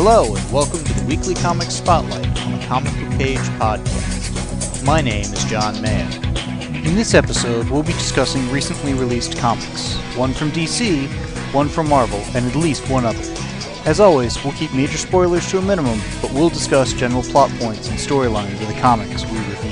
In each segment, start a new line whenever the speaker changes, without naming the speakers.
Hello, and welcome to the Weekly Comics Spotlight on the Comic Book Page podcast. My name is John Mayer. In this episode, we'll be discussing recently released comics, one from DC, one from Marvel, and at least one other. As always, we'll keep major spoilers to a minimum, but we'll discuss general plot points and storylines of the comics we review.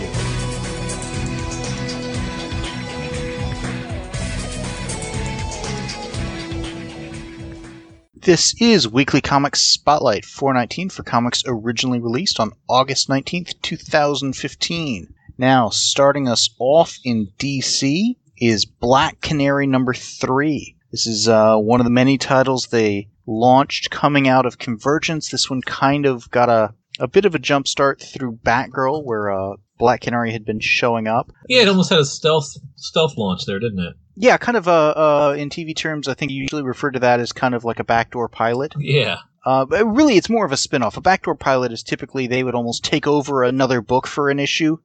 This is Weekly Comics Spotlight 419 for comics originally released on August 19th, 2015. Now, starting us off in DC is Black Canary number 3. This is one of the many titles they launched coming out of Convergence. This one kind of got a bit of a jump start through Batgirl, where Black Canary had been showing up.
Yeah, it almost had a stealth launch there, didn't it?
Yeah, kind of in TV terms, I think you usually refer to that as kind of like a backdoor pilot.
Yeah.
But really, it's more of a spin-off. A backdoor pilot is typically they would almost take over another book for an issue,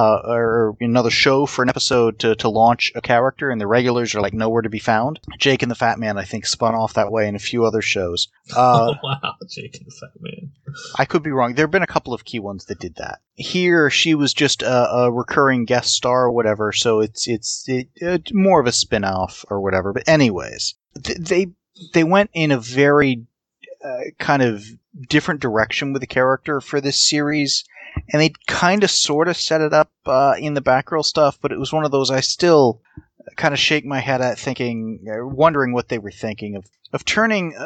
or another show for an episode to launch a character, and the regulars are like nowhere to be found. Jake and the Fat Man, I think, spun off that way in a few other shows.
Wow, Jake and the Fat Man.
I could be wrong. There have been a couple of key ones that did that. Here, she was just a recurring guest star or whatever, so it's more of a spin-off or whatever. But anyways, they went in a very kind of different direction with the character for this series, and they kind of sort of set it up in the Batgirl stuff, but it was one of those I still kind of shake my head at, wondering what they were thinking of turning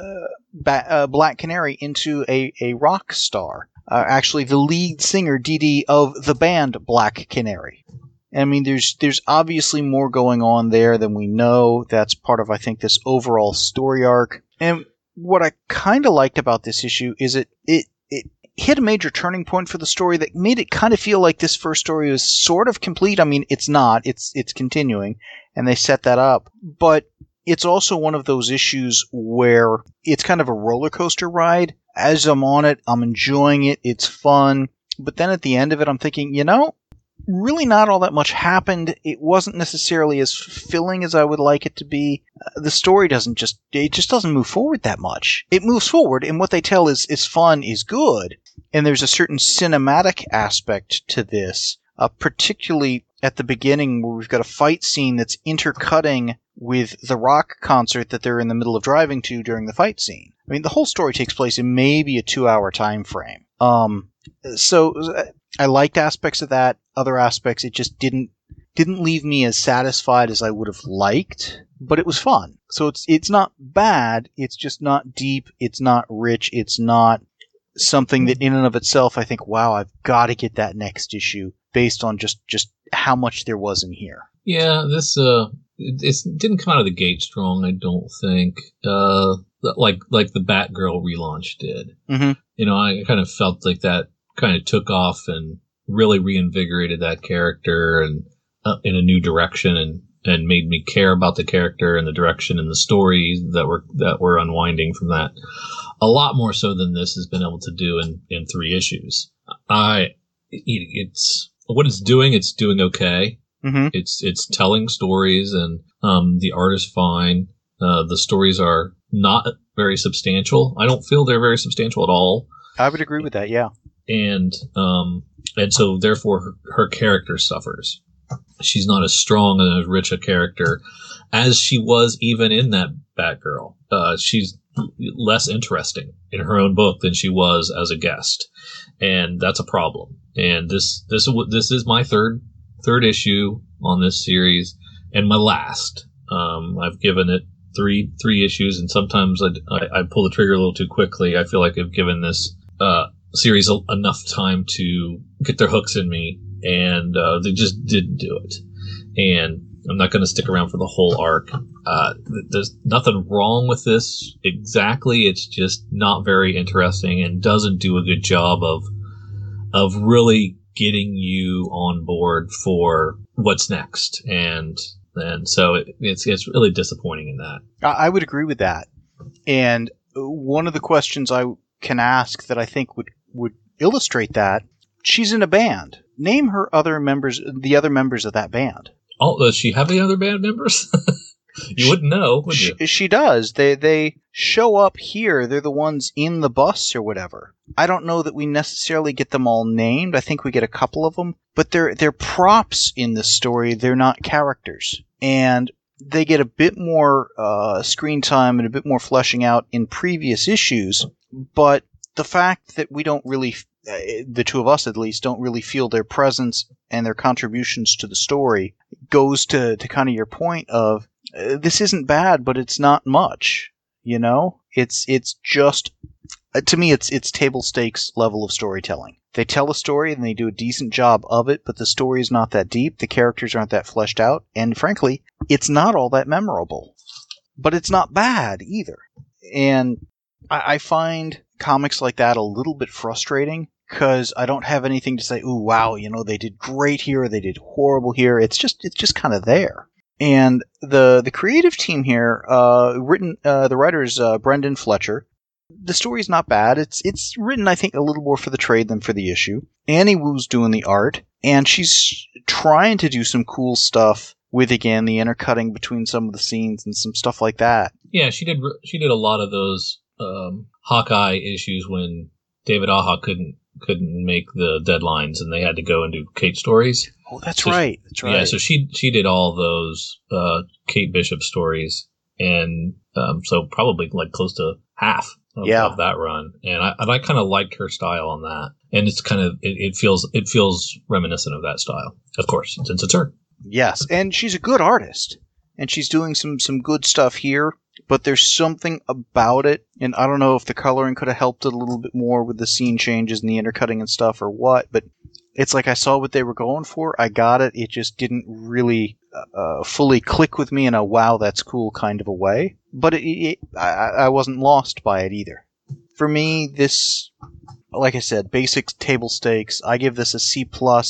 Black Canary into a rock star. Actually, the lead singer, Dee Dee, of the band Black Canary. I mean, there's obviously more going on there than we know. That's part of, I think, this overall story arc. And what I kind of liked about this issue is it hit a major turning point for the story that made it kind of feel like this first story was sort of complete. I mean, it's not. It's continuing, and they set that up. But it's also one of those issues where it's kind of a roller coaster ride. As I'm on it, I'm enjoying it. It's fun. But then at the end of it, I'm thinking, really not all that much happened. It wasn't necessarily as fulfilling as I would like it to be. The story just doesn't move forward that much. It moves forward, and what they tell is fun, is good. And there's a certain cinematic aspect to this, particularly at the beginning where we've got a fight scene that's intercutting with the rock concert that they're in the middle of driving to during the fight scene. I mean, the whole story takes place in maybe a 2-hour time frame. So I liked aspects of that. Other aspects, it just didn't leave me as satisfied as I would have liked, but it was fun. So it's not bad. It's just not deep. It's not rich. It's not something that in and of itself I think, wow, I've got to get that next issue based on just how much there was in here.
Yeah, this it didn't come out of the gate strong, I don't think. Like the Batgirl relaunch did. Mm-hmm. I kind of felt like that kind of took off and really reinvigorated that character and in a new direction and made me care about the character and the direction and the stories that were unwinding from that a lot more so than this has been able to do in 3 issues. It's what it's doing okay. Mm-hmm. It's telling stories, and the art is fine. The stories are not very substantial. I don't feel they're very substantial at all.
I would agree with that, yeah.
And so therefore her character suffers. She's not as strong and as rich a character as she was even in that Batgirl. She's less interesting in her own book than she was as a guest, and that's a problem. And this is my third issue on this series, and my last. I've given it three issues, and sometimes I pull the trigger a little too quickly. I feel like I've given this series enough time to get their hooks in me, and they just didn't do it. And I'm not going to stick around for the whole arc. There's nothing wrong with this exactly. It's just not very interesting and doesn't do a good job of really getting you on board for what's next. And so it's really disappointing in that.
I would agree with that. And one of the questions I can ask that I think would illustrate that, she's in a band. Name the other members of that band.
Oh, does she have any other band members? You wouldn't know, would you?
She does. They show up here. They're the ones in the bus or whatever. I don't know that we necessarily get them all named. I think we get a couple of them, but they're props in this story. They're not characters, and they get a bit more screen time and a bit more fleshing out in previous issues. But the fact that we don't really, the two of us at least, don't really feel their presence and their contributions to the story goes to kind of your point of this isn't bad, but it's not much. You know, it's just to me, it's table stakes level of storytelling. They tell a story and they do a decent job of it, but the story is not that deep. The characters aren't that fleshed out, and frankly, it's not all that memorable. But it's not bad either. And I find comics like that a little bit frustrating because I don't have anything to say, ooh, wow, you know, they did great here, or they did horrible here. It's just kind of there. And the creative team here, the writer is Brendan Fletcher. The story's not bad. It's written, I think, a little more for the trade than for the issue. Annie Wu's doing the art, and she's trying to do some cool stuff with, again, the intercutting between some of the scenes and some stuff like that.
Yeah, she did a lot of those Hawkeye issues when David Aja couldn't make the deadlines and they had to go and do Kate stories.
Oh, that's right.
Yeah, so she did all those Kate Bishop stories, and so probably like close to half of that run. And I kind of liked her style on that, and it's kind of it feels reminiscent of that style, of course, since it's her.
Yes, and she's a good artist, and she's doing some good stuff here. But there's something about it, and I don't know if the coloring could have helped it a little bit more with the scene changes and the intercutting and stuff or what, but it's like I saw what they were going for, I got it, it just didn't really fully click with me in a wow, that's cool kind of a way. But I wasn't lost by it either. For me, this, like I said, basic table stakes, I give this a C+.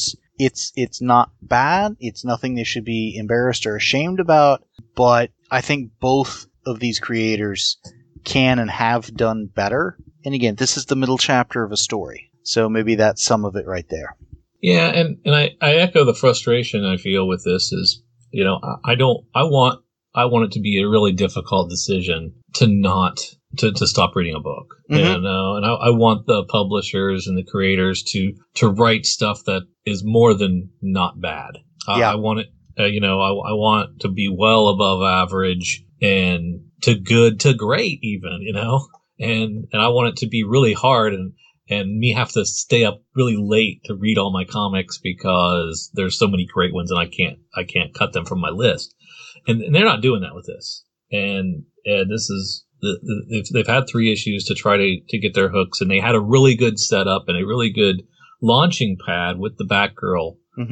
It's not bad, it's nothing they should be embarrassed or ashamed about, but I think both of these creators can and have done better. And again, this is the middle chapter of a story, so maybe that's some of it right there.
Yeah, and I echo the frustration I feel with this is, you know, I want it to be a really difficult decision to not to stop reading a book. Mm-hmm. And I want the publishers and the creators to write stuff that is more than not bad. I want it, I want to be well above average and to good to great even, you know, and I want it to be really hard and me have to stay up really late to read all my comics because there's so many great ones and I can't cut them from my list. And they're not doing that with this. And this is, they've had 3 issues to try to get their hooks, and they had a really good setup and a really good launching pad with the Batgirl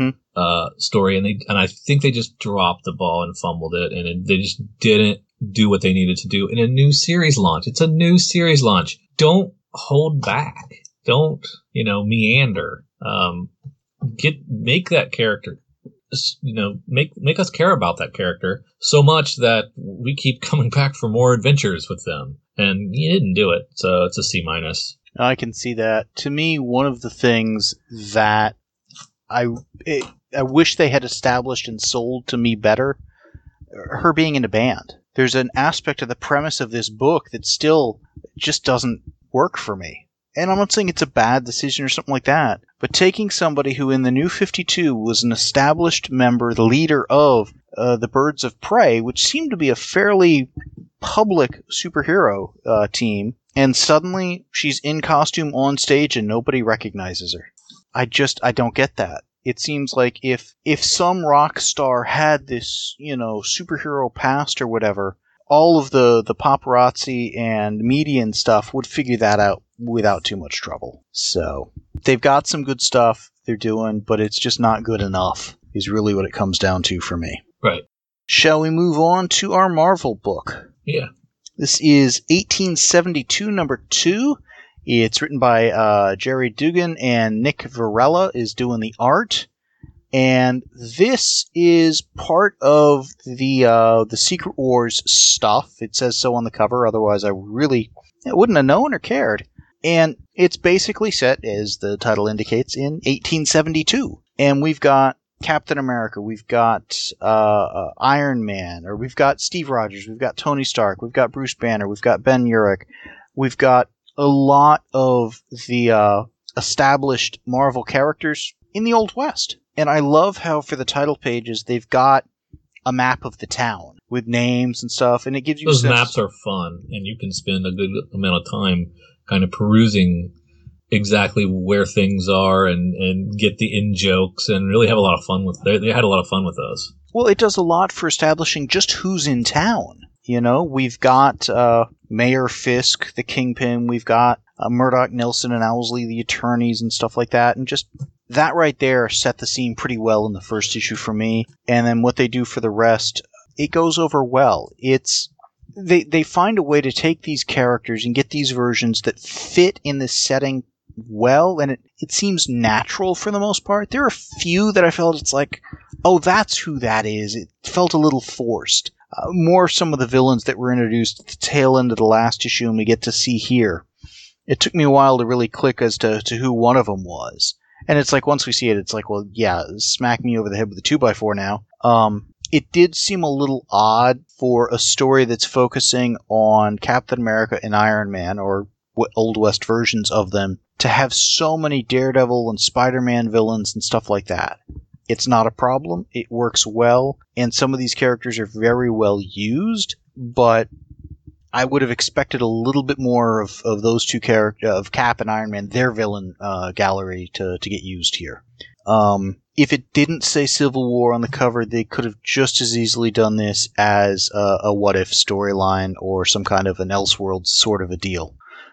story, and I think they just dropped the ball and fumbled it, and they just didn't do what they needed to do in a new series launch. It's a new series launch. Don't hold back. Don't, meander. Make that character, make us care about that character so much that we keep coming back for more adventures with them. And you didn't do it, so it's a C-.
I can see that. To me, one of the things that I wish they had established and sold to me better, her being in a band. There's an aspect of the premise of this book that still just doesn't work for me. And I'm not saying it's a bad decision or something like that, but taking somebody who in the New 52 was an established member, the leader of the Birds of Prey, which seemed to be a fairly public superhero team, and suddenly she's in costume on stage and nobody recognizes her. I don't get that. It seems like if some rock star had this, superhero past or whatever, all of the paparazzi and media and stuff would figure that out without too much trouble. So they've got some good stuff they're doing, but it's just not good enough is really what it comes down to for me.
Right.
Shall we move on to our Marvel book?
Yeah.
This is 1872 number 2. It's written by Jerry Dugan, and Nick Varela is doing the art. And this is part of the Secret Wars stuff. It says so on the cover, otherwise I wouldn't have known or cared. And it's basically set, as the title indicates, in 1872. And we've got Captain America, we've got Iron Man, or we've got Steve Rogers, we've got Tony Stark, we've got Bruce Banner, we've got Ben Urich, we've got a lot of the established Marvel characters in the Old West. And I love how for the title pages they've got a map of the town with names and stuff, and it gives you
those maps are fun, and you can spend a good amount of time kind of perusing exactly where things are and get the in jokes and really have a lot of fun with. They had a lot of fun with those.
Well, it does a lot for establishing just who's in town. You know, we've got Mayor Fisk, the Kingpin. We've got Murdoch, Nelson, and Owlsley, the attorneys, and stuff like that. And just that right there set the scene pretty well in the first issue for me. And then what they do for the rest, it goes over well. They find a way to take these characters and get these versions that fit in this setting well, and it seems natural for the most part. There are a few that I felt it's like, oh, that's who that is. It felt a little forced. More some of the villains that were introduced at the tail end of the last issue and we get to see here. It took me a while to really click as to who one of them was. And it's like, once we see it, it's like, well, yeah, smack me over the head with a 2x4 now. It did seem a little odd for a story that's focusing on Captain America and Iron Man, or Old West versions of them, to have so many Daredevil and Spider-Man villains and stuff like that. It's not a problem. It works well, and some of these characters are very well used, but I would have expected a little bit more of those two characters, of Cap and Iron Man, their villain gallery to get used here. If it didn't say Civil War on the cover, they could have just as easily done this as a what-if storyline or some kind of an Elseworlds sort of a deal.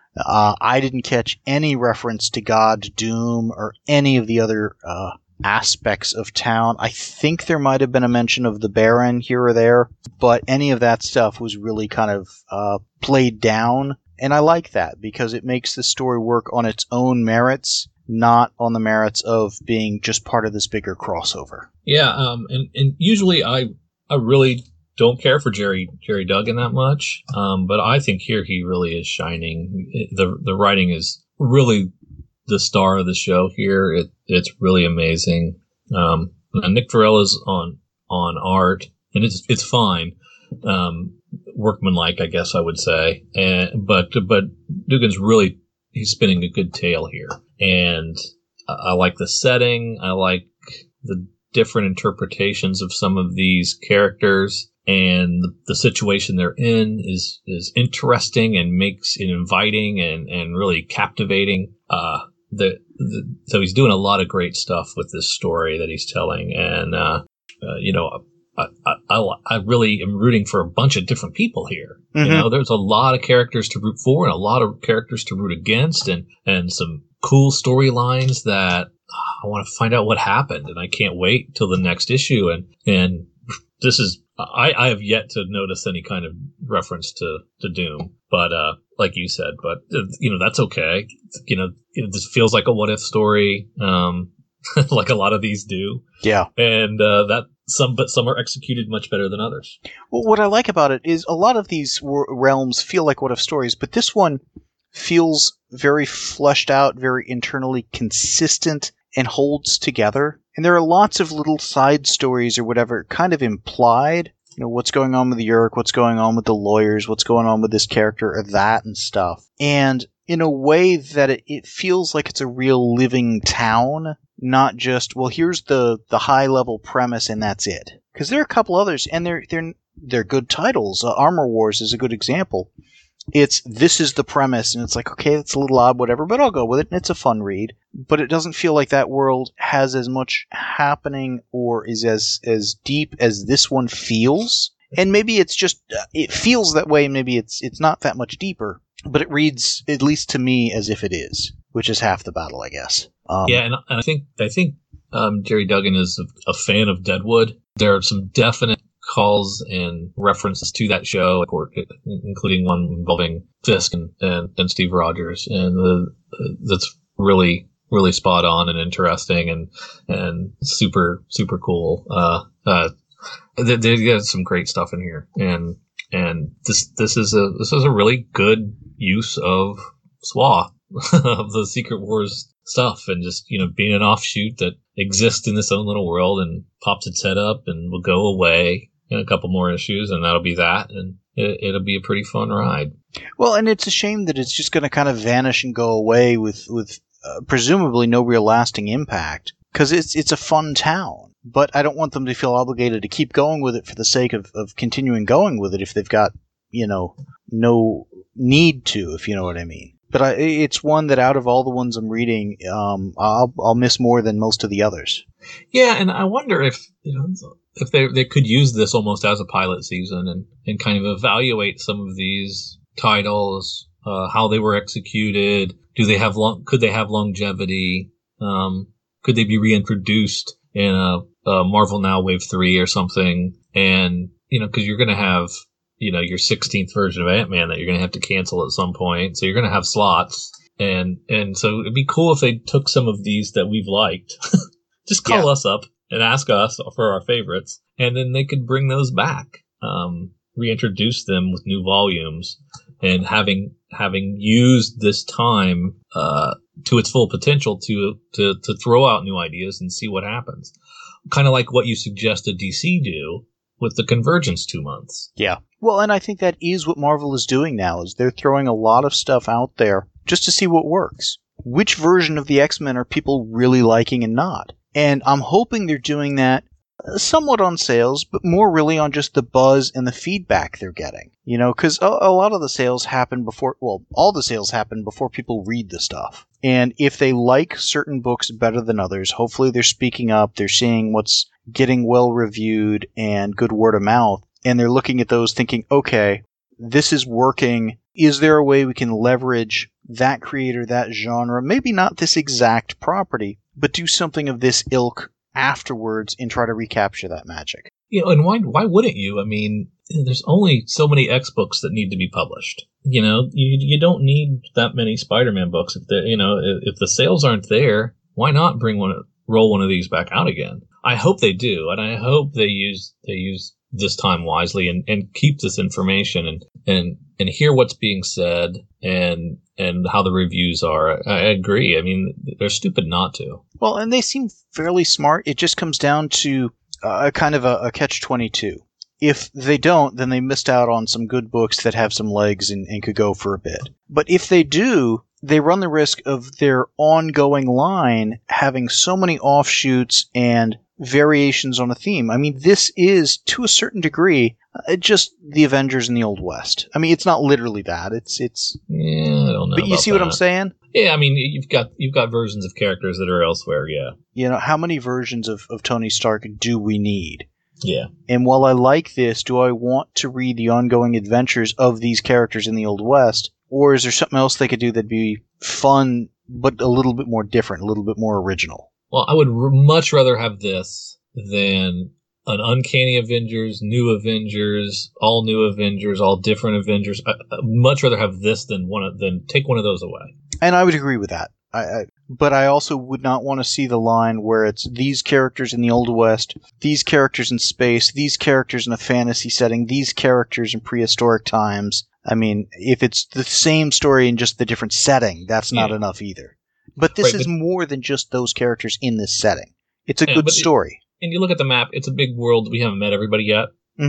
I didn't catch any reference to God, Doom, or any of the other aspects of town. I think there might have been a mention of the Baron here or there, but any of that stuff was really kind of played down, and I like that because it makes the story work on its own merits, not on the merits of being just part of this bigger crossover.
Yeah, and usually I really don't care for Jerry Duggan that much, but I think here he really is shining. The writing is really the star of the show here. It's really amazing. Nick Varela's on art, and it's fine, workmanlike, I guess I would say. But Duggan's really, he's spinning a good tale here, and I like the setting. I like the different interpretations of some of these characters, and the situation they're in is interesting and makes it inviting and really captivating. So he's doing a lot of great stuff with this story that he's telling, and I really am rooting for a bunch of different people here. Mm-hmm. You know, there's a lot of characters to root for and a lot of characters to root against, and some cool storylines that I want to find out what happened, and I can't wait till the next issue. And this is, I have yet to notice any kind of reference to Doom, but like you said, but that's okay. This feels like a what if story, like a lot of these do.
Yeah,
and some are executed much better than others.
Well, what I like about it is a lot of these realms feel like what if stories, but this one feels very fleshed out, very internally consistent, and holds together. And there are lots of little side stories or whatever kind of implied. What's going on with the Urich, what's going on with the lawyers, what's going on with this character or that and stuff. And in a way that it feels like it's a real living town, not just, well, here's the high-level premise and that's it. Because there are a couple others, and they're good titles. Armor Wars is a good example. This is the premise, and it's like, okay, it's a little odd, whatever, but I'll go with it, and it's a fun read. But it doesn't feel like that world has as much happening or is as deep as this one feels. And maybe it's just, it feels that way, and maybe it's not that much deeper, but it reads, at least to me, as if it is, which is half the battle, I guess.
And I think Jerry Duggan is a fan of Deadwood. There are some definite calls and references to that show, including one involving Fisk and Steve Rogers, and that's really, really spot on and interesting and super, super cool. They got some great stuff in here, and this is a really good use of SWA of the Secret Wars stuff, and just being an offshoot exist in its own little world and pops its head up and will go away in a couple more issues, and that'll be that, and it'll be a pretty fun ride.
Well, and it's a shame that it's just going to kind of vanish and go away with presumably no real lasting impact, because it's a fun town. But I don't want them to feel obligated to keep going with it for the sake of continuing going with it if they've got, no need to, if you know what I mean. But it's one that out of all the ones I'm reading, I'll miss more than most of the others.
Yeah, and I wonder if they could use this almost as a pilot season and kind of evaluate some of these titles, how they were executed. Could they have longevity? Could they be reintroduced in a Marvel Now Wave 3 or something? And because you're going to have your 16th version of Ant-Man that you're going to have to cancel at some point. So you're going to have slots. And so it'd be cool if they took some of these that we've liked. Just call us up and ask us for our favorites. And then they could bring those back, reintroduce them with new volumes, and having used this time to its full potential to throw out new ideas and see what happens. Kind of like what you suggested DC do with the Convergence 2 months.
Yeah. Well, and I think that is what Marvel is doing now, is they're throwing a lot of stuff out there just to see what works. Which version of the X-Men are people really liking and not? And I'm hoping they're doing that somewhat on sales, but more really on just the buzz and the feedback they're getting. Because a lot of the sales happen before, all the sales happen before people read the stuff. And if they like certain books better than others, hopefully they're speaking up, they're seeing what's getting well reviewed and good word of mouth, and they're looking at those thinking, okay, this is working. Is there a way we can leverage that creator, that genre, maybe not this exact property, but do something of this ilk afterwards and try to recapture that magic?
And why wouldn't you? I mean, there's only so many X books that need to be published. You don't need that many Spider-Man books. If the sales aren't there, why not roll one of these back out again? I hope they do, and I hope they use this time wisely and keep this information and hear what's being said and how the reviews are. I agree. I mean, they're stupid not to.
Well, and they seem fairly smart. It just comes down to a kind of a catch-22. If they don't, then they missed out on some good books that have some legs and could go for a bit. But if they do, they run the risk of their ongoing line having so many offshoots and variations on a theme. I mean, this is, to a certain degree, just the Avengers in the Old West. I mean, it's not literally that. It's.
Yeah, I don't know.
But you see what I'm saying?
Yeah, I mean, you've got versions of characters that are elsewhere. Yeah.
How many versions of Tony Stark do we need?
Yeah.
And while I like this, do I want to read the ongoing adventures of these characters in the Old West? Or is there something else they could do that'd be fun, but a little bit more different, a little bit more original?
Well, I would much rather have this than an Uncanny Avengers, New Avengers, all new Avengers, all different Avengers. I'd much rather have this than take one of those away.
And I would agree with that. But I also would not want to see the line where it's these characters in the Old West, these characters in space, these characters in a fantasy setting, these characters in prehistoric times. I mean, if it's the same story in just the different setting, that's not enough either. But this is more than just those characters in this setting. It's a good story.
And you look at the map, it's a big world. We haven't met everybody yet.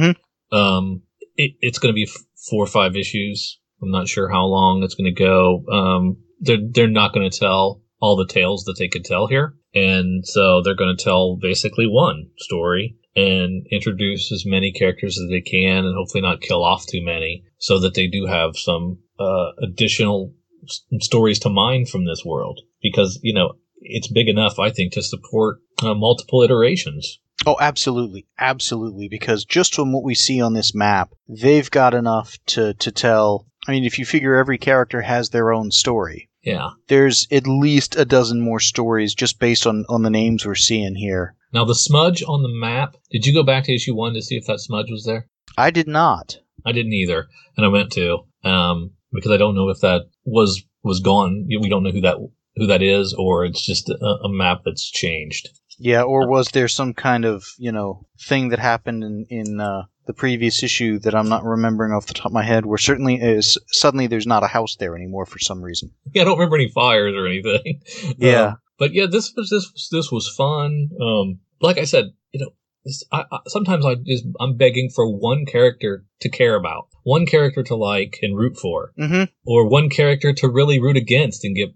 Mm-hmm.
It's going to be 4 or 5 issues. I'm not sure how long it's going to go. They're not going to tell all the tales that they could tell here. And so they're going to tell basically one story and introduce as many characters as they can and hopefully not kill off too many so that they do have some additional stories to mine from this world. Because, it's big enough, I think, to support multiple iterations.
Oh, absolutely. Absolutely. Because just from what we see on this map, they've got enough to tell. I mean, if you figure every character has their own story.
Yeah.
There's at least a dozen more stories just based on the names we're seeing here.
Now, the smudge on the map, did you go back to issue 1 to see if that smudge was there?
I did not.
I didn't either, and I meant to, because I don't know if that was gone. We don't know who that is, or it's just a map that's changed.
Yeah, or was there some kind of, thing that happened in the previous issue that I'm not remembering off the top of my head, where suddenly there's not a house there anymore for some reason.
Yeah, I don't remember any fires or anything.
Yeah.
But yeah, this was fun. Like I said, sometimes I'm begging for one character to care about, one character to like and root for, or one character to really root against and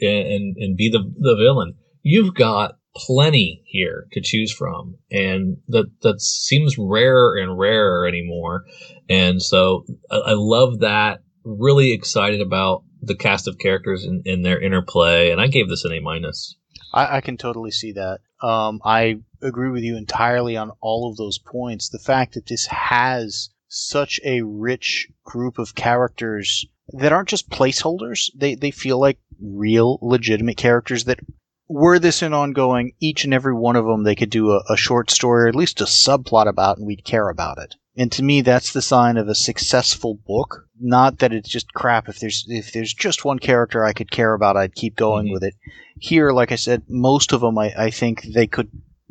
and be the villain. You've got plenty here to choose from, and that seems rarer and rarer anymore. And so I love that. Really excited about the cast of characters and their interplay, and I gave this an A-.
I can totally see that. I agree with you entirely on all of those points. The fact that this has such a rich group of characters that aren't just placeholders, they feel like real, legitimate characters that, were this an ongoing, each and every one of them they could do a short story or at least a subplot about, and we'd care about it. And to me, that's the sign of a successful book. Not that it's just crap. If there's just one character I could care about, I'd keep going with it. Here, like I said, most of them I think they could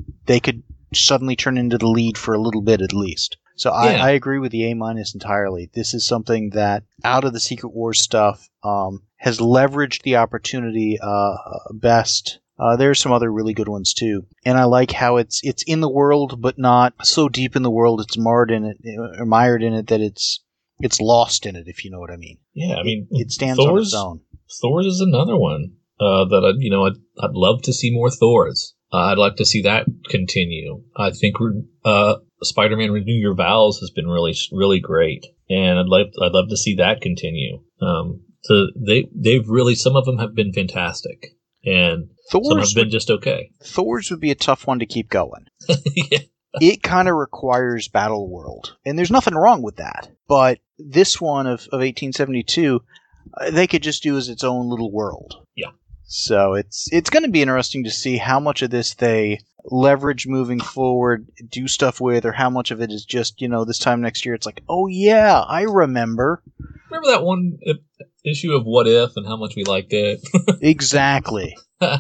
suddenly turn into the lead for a little bit at least. So I agree with the A- entirely. This is something that, out of the Secret Wars stuff, has leveraged the opportunity best. There's some other really good ones too, and I like how it's in the world, but not so deep in the world it's mired in it that it's lost in it. If you know what I mean. Yeah, I mean it stands on its own.
Thor's is another one that I'd love to see more Thors. I'd like to see that continue. I think Spider-Man Renew Your Vows has been really really great, and I'd love to see that continue. So they've really, some of them have been fantastic. And some have been just okay.
Thor's would be a tough one to keep going.
Yeah.
It kind of requires Battle World, and there's nothing wrong with that. But this one of 1872, they could just do as its own little world.
Yeah.
So it's going to be interesting to see how much of this they leverage moving forward, do stuff with, or how much of it is just, this time next year it's like, oh yeah, I remember.
Remember that one issue of What If and how much we liked it?
Exactly.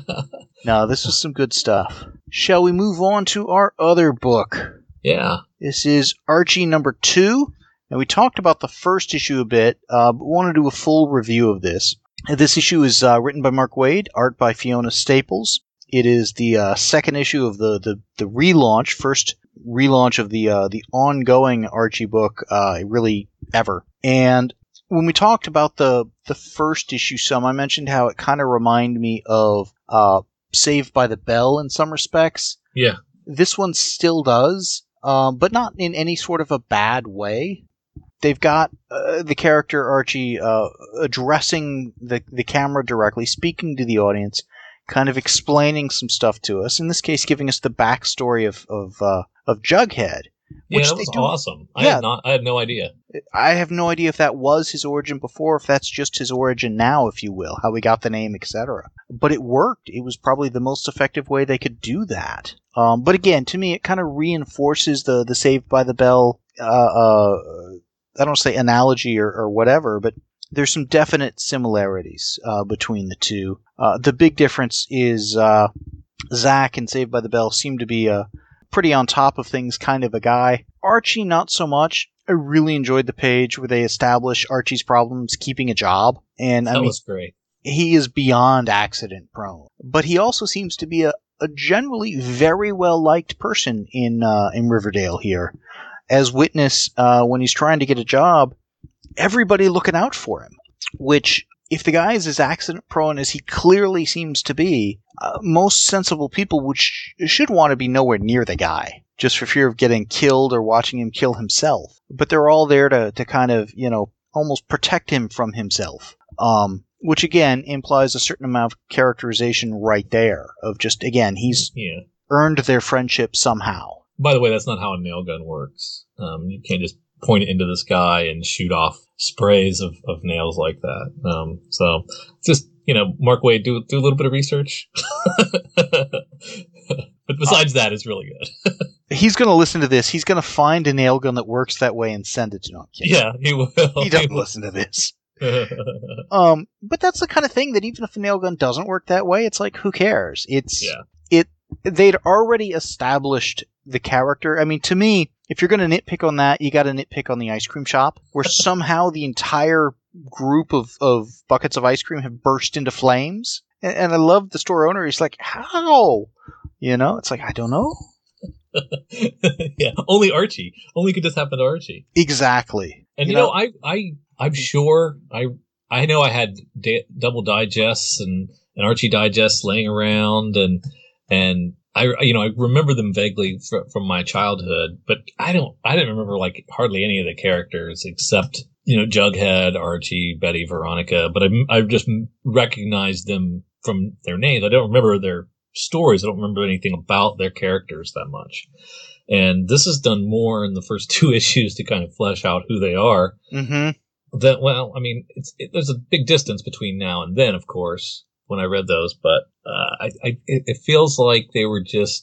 No, this was some good stuff. Shall we move on to our other book?
Yeah.
This is Archie number 2. And we talked about the first issue a bit, but we want to do a full review of this. This issue is written by Mark Waid, art by Fiona Staples. It is the second issue of the relaunch, first relaunch of the ongoing Archie book, really ever. And when we talked about the first issue I mentioned how it kind of reminded me of Saved by the Bell in some respects.
Yeah.
This one still does, but not in any sort of a bad way. They've got the character Archie addressing the camera directly, speaking to the audience, kind of explaining some stuff to us. In this case, giving us the backstory of Jughead.
Yeah, that was awesome. I had no idea.
I have no idea if that was his origin before, if that's just his origin now, if you will, how we got the name, etc. But it worked. It was probably the most effective way they could do that. But again, to me, it kind of reinforces the Saved by the Bell, I don't say analogy or whatever, but there's some definite similarities between the two. The big difference is Zach in Saved by the Bell seemed to be pretty on top of things kind of a guy. Archie, not so much. I really enjoyed the page where they establish Archie's problems keeping a job. And
that was great.
He is beyond accident prone. But he also seems to be a generally very well-liked person in Riverdale here. As witness, when he's trying to get a job, everybody looking out for him. Which, if the guy is as accident prone as he clearly seems to be, most sensible people should want to be nowhere near the guy, just for fear of getting killed or watching him kill himself. But they're all there to kind of, almost protect him from himself. Which, again, implies a certain amount of characterization right there, of just, again, he's earned their friendship somehow.
By the way, that's not how a nail gun works. You can't just point it into the sky and shoot off sprays of nails like that. So just, Mark Waid, do a little bit of research. But besides that, it's really good.
He's going to listen to this. He's going to find a nail gun that works that way and send it to him.
Yeah, he will.
He doesn't listen to this. But that's the kind of thing that even if a nail gun doesn't work that way, it's like, who cares? They'd already established the character. I mean, to me, if you're going to nitpick on that, you got to nitpick on the ice cream shop, where somehow the entire group of buckets of ice cream have burst into flames. And I love the store owner. He's like, how? It's like, I don't know.
Yeah, only Archie. Only could this happen to Archie.
Exactly.
And I'm sure I know I had double digests and Archie digests laying around, and I remember them vaguely from my childhood, but I didn't remember like hardly any of the characters except Jughead, Archie, Betty, Veronica. But I just recognized them from their names. I don't remember their stories. I don't remember anything about their characters that much. And this has done more in the first 2 issues to kind of flesh out who they are.
Mm-hmm.
There's a big distance between now and then, of course, when I read those, but it feels like this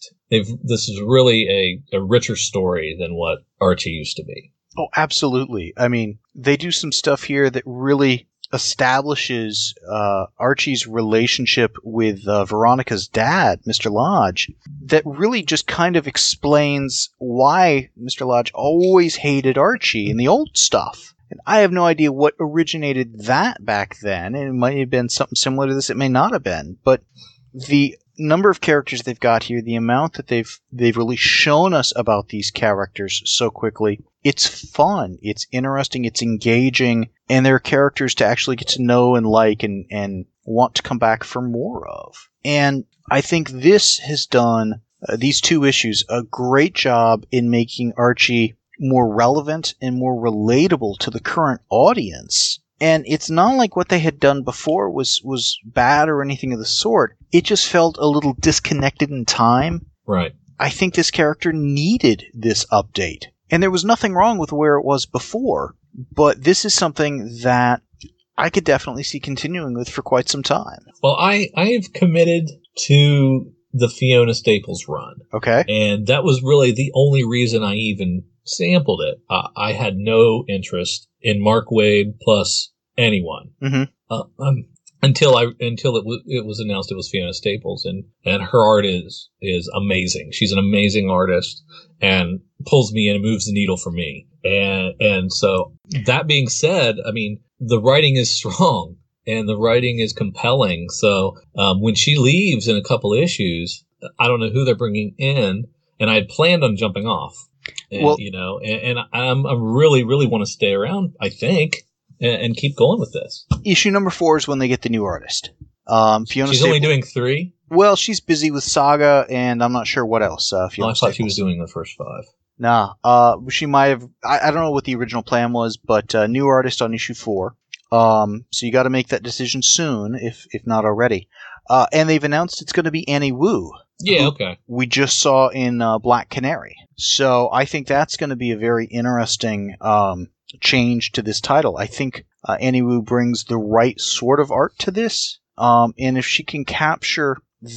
is really a richer story than what Archie used to be.
Oh, absolutely. I mean, they do some stuff here that really establishes Archie's relationship with Veronica's dad, Mr. Lodge, that really just kind of explains why Mr. Lodge always hated Archie in the old stuff. And I have no idea what originated that back then. And it might have been something similar to this. It may not have been. But the number of characters they've got here, the amount that they've really shown us about these characters so quickly, it's fun, it's interesting, it's engaging, and they're characters to actually get to know and like and want to come back for more of. And I think this has done, these 2 issues, a great job in making Archie more relevant and more relatable to the current audience. And it's not like what they had done before was bad or anything of the sort. It just felt a little disconnected in time.
Right.
I think this character needed this update. And there was nothing wrong with where it was before. But this is something that I could definitely see continuing with for quite some time.
Well, I've committed to the Fiona Staples run.
Okay.
And that was really the only reason I even sampled it. I had no interest in Mark Waid plus anyone.
Mm-hmm.
Until it was announced it was Fiona Staples, and her art is amazing. She's an amazing artist and pulls me in and moves the needle for me. And so that being said, I mean, the writing is strong and the writing is compelling. So when she leaves in a couple issues, I don't know who they're bringing in, and I had planned on jumping off. And,
well,
and I'm really, really want to stay around, I think, and keep going with this.
Issue number 4 is when they get the new artist. Fiona
She's
Staples,
only doing 3?
Well, she's busy with Saga, and I'm not sure what else.
I thought she was doing the first 5.
Nah, she might have. I don't know what the original plan was, but new artist on issue 4. So you got to make that decision soon, if not already. And they've announced it's going to be Annie Wu.
Yeah, okay.
We just saw in Black Canary. So I think that's going to be a very interesting change to this title. I think Annie Wu brings the right sort of art to this. And if she can capture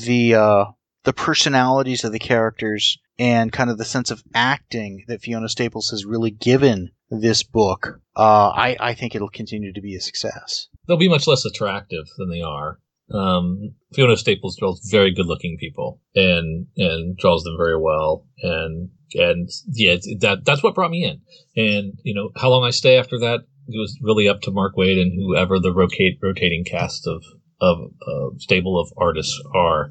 the personalities of the characters and kind of the sense of acting that Fiona Staples has really given this book, I think it'll continue to be a success.
They'll be much less attractive than they are. Fiona Staples draws very good-looking people and draws them very well, and yeah, that's what brought me in. And how long I stay after that, it was really up to Mark Waid and whoever the rotating cast of stable of artists are.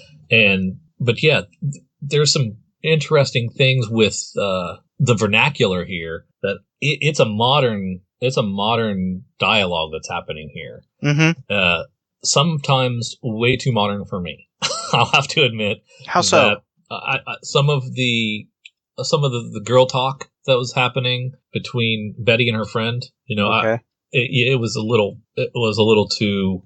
But yeah, there's some interesting things with the vernacular here that it's a modern dialogue that's happening here.
Mm-hmm.
Sometimes way too modern for me. I'll have to admit.
How so?
Some of the girl talk that was happening between Betty and her friend,
okay.
It was a little too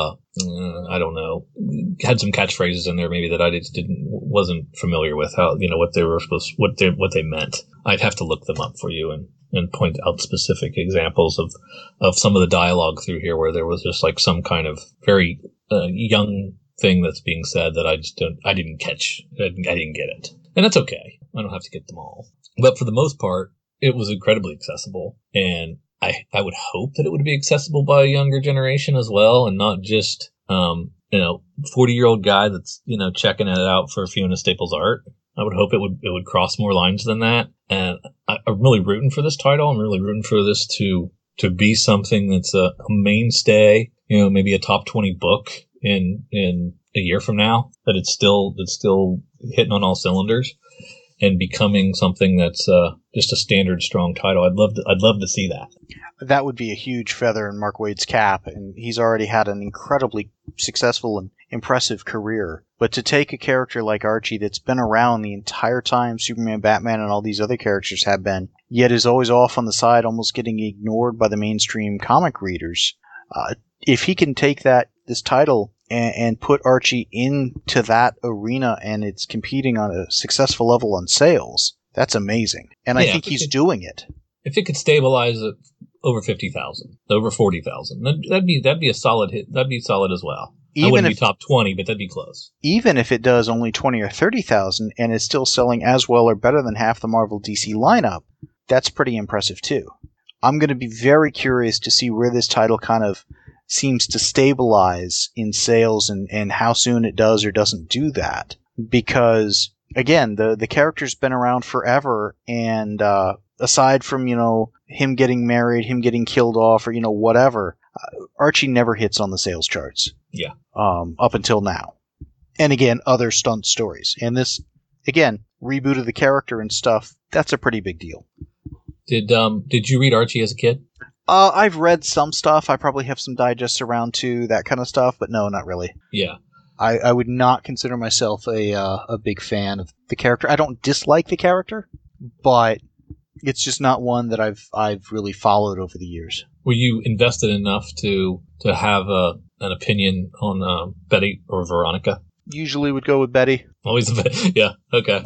I don't know, had some catchphrases in there maybe that I wasn't familiar with, how what they meant. I'd have to look them up for you and point out specific examples of some of the dialogue through here where there was just like some kind of very young thing that's being said that I didn't catch. I didn't get it. And that's okay. I don't have to get them all. But for the most part, it was incredibly accessible, and I would hope that it would be accessible by a younger generation as well, and not just 40-year-old guy that's checking it out for Fiona Staples art. I would hope it would cross more lines than that. And I'm really rooting for this title. I'm really rooting for this to be something that's a mainstay, maybe a top 20 book in a year from now, that it's still hitting on all cylinders and becoming something that's just a standard strong title. I'd love to see that.
That would be a huge feather in Mark Waid's cap, and he's already had an incredibly successful and impressive career. But to take a character like Archie that's been around the entire time Superman, Batman, and all these other characters have been, yet is always off on the side, almost getting ignored by the mainstream comic readers, if he can take this title and put Archie into that arena and it's competing on a successful level on sales, that's amazing. And I think he's doing it.
If it could stabilize at over 50,000, over 40,000, that'd be a solid hit. That'd be solid as well. I wouldn't be top 20, but that'd be close.
Even if it does only 20 or 30,000 and is still selling as well or better than half the Marvel DC lineup, that's pretty impressive too. I'm going to be very curious to see where this title kind of seems to stabilize in sales and how soon it does or doesn't do that. Because, again, the character's been around forever, and aside from, him getting married, him getting killed off, or, whatever, Archie never hits on the sales charts.
Yeah.
Up until now. And again, other stunt stories. And this, again, reboot of the character and stuff, that's a pretty big deal.
Did you read Archie as a kid?
I've read some stuff. I probably have some digests around too, that kind of stuff, but no, not really.
Yeah.
I would not consider myself a big fan of the character. I don't dislike the character, but it's just not one that I've really followed over the years.
Were you invested enough to have an opinion on Betty or Veronica?
Usually would go with Betty.
Always a Betty. Yeah. Okay.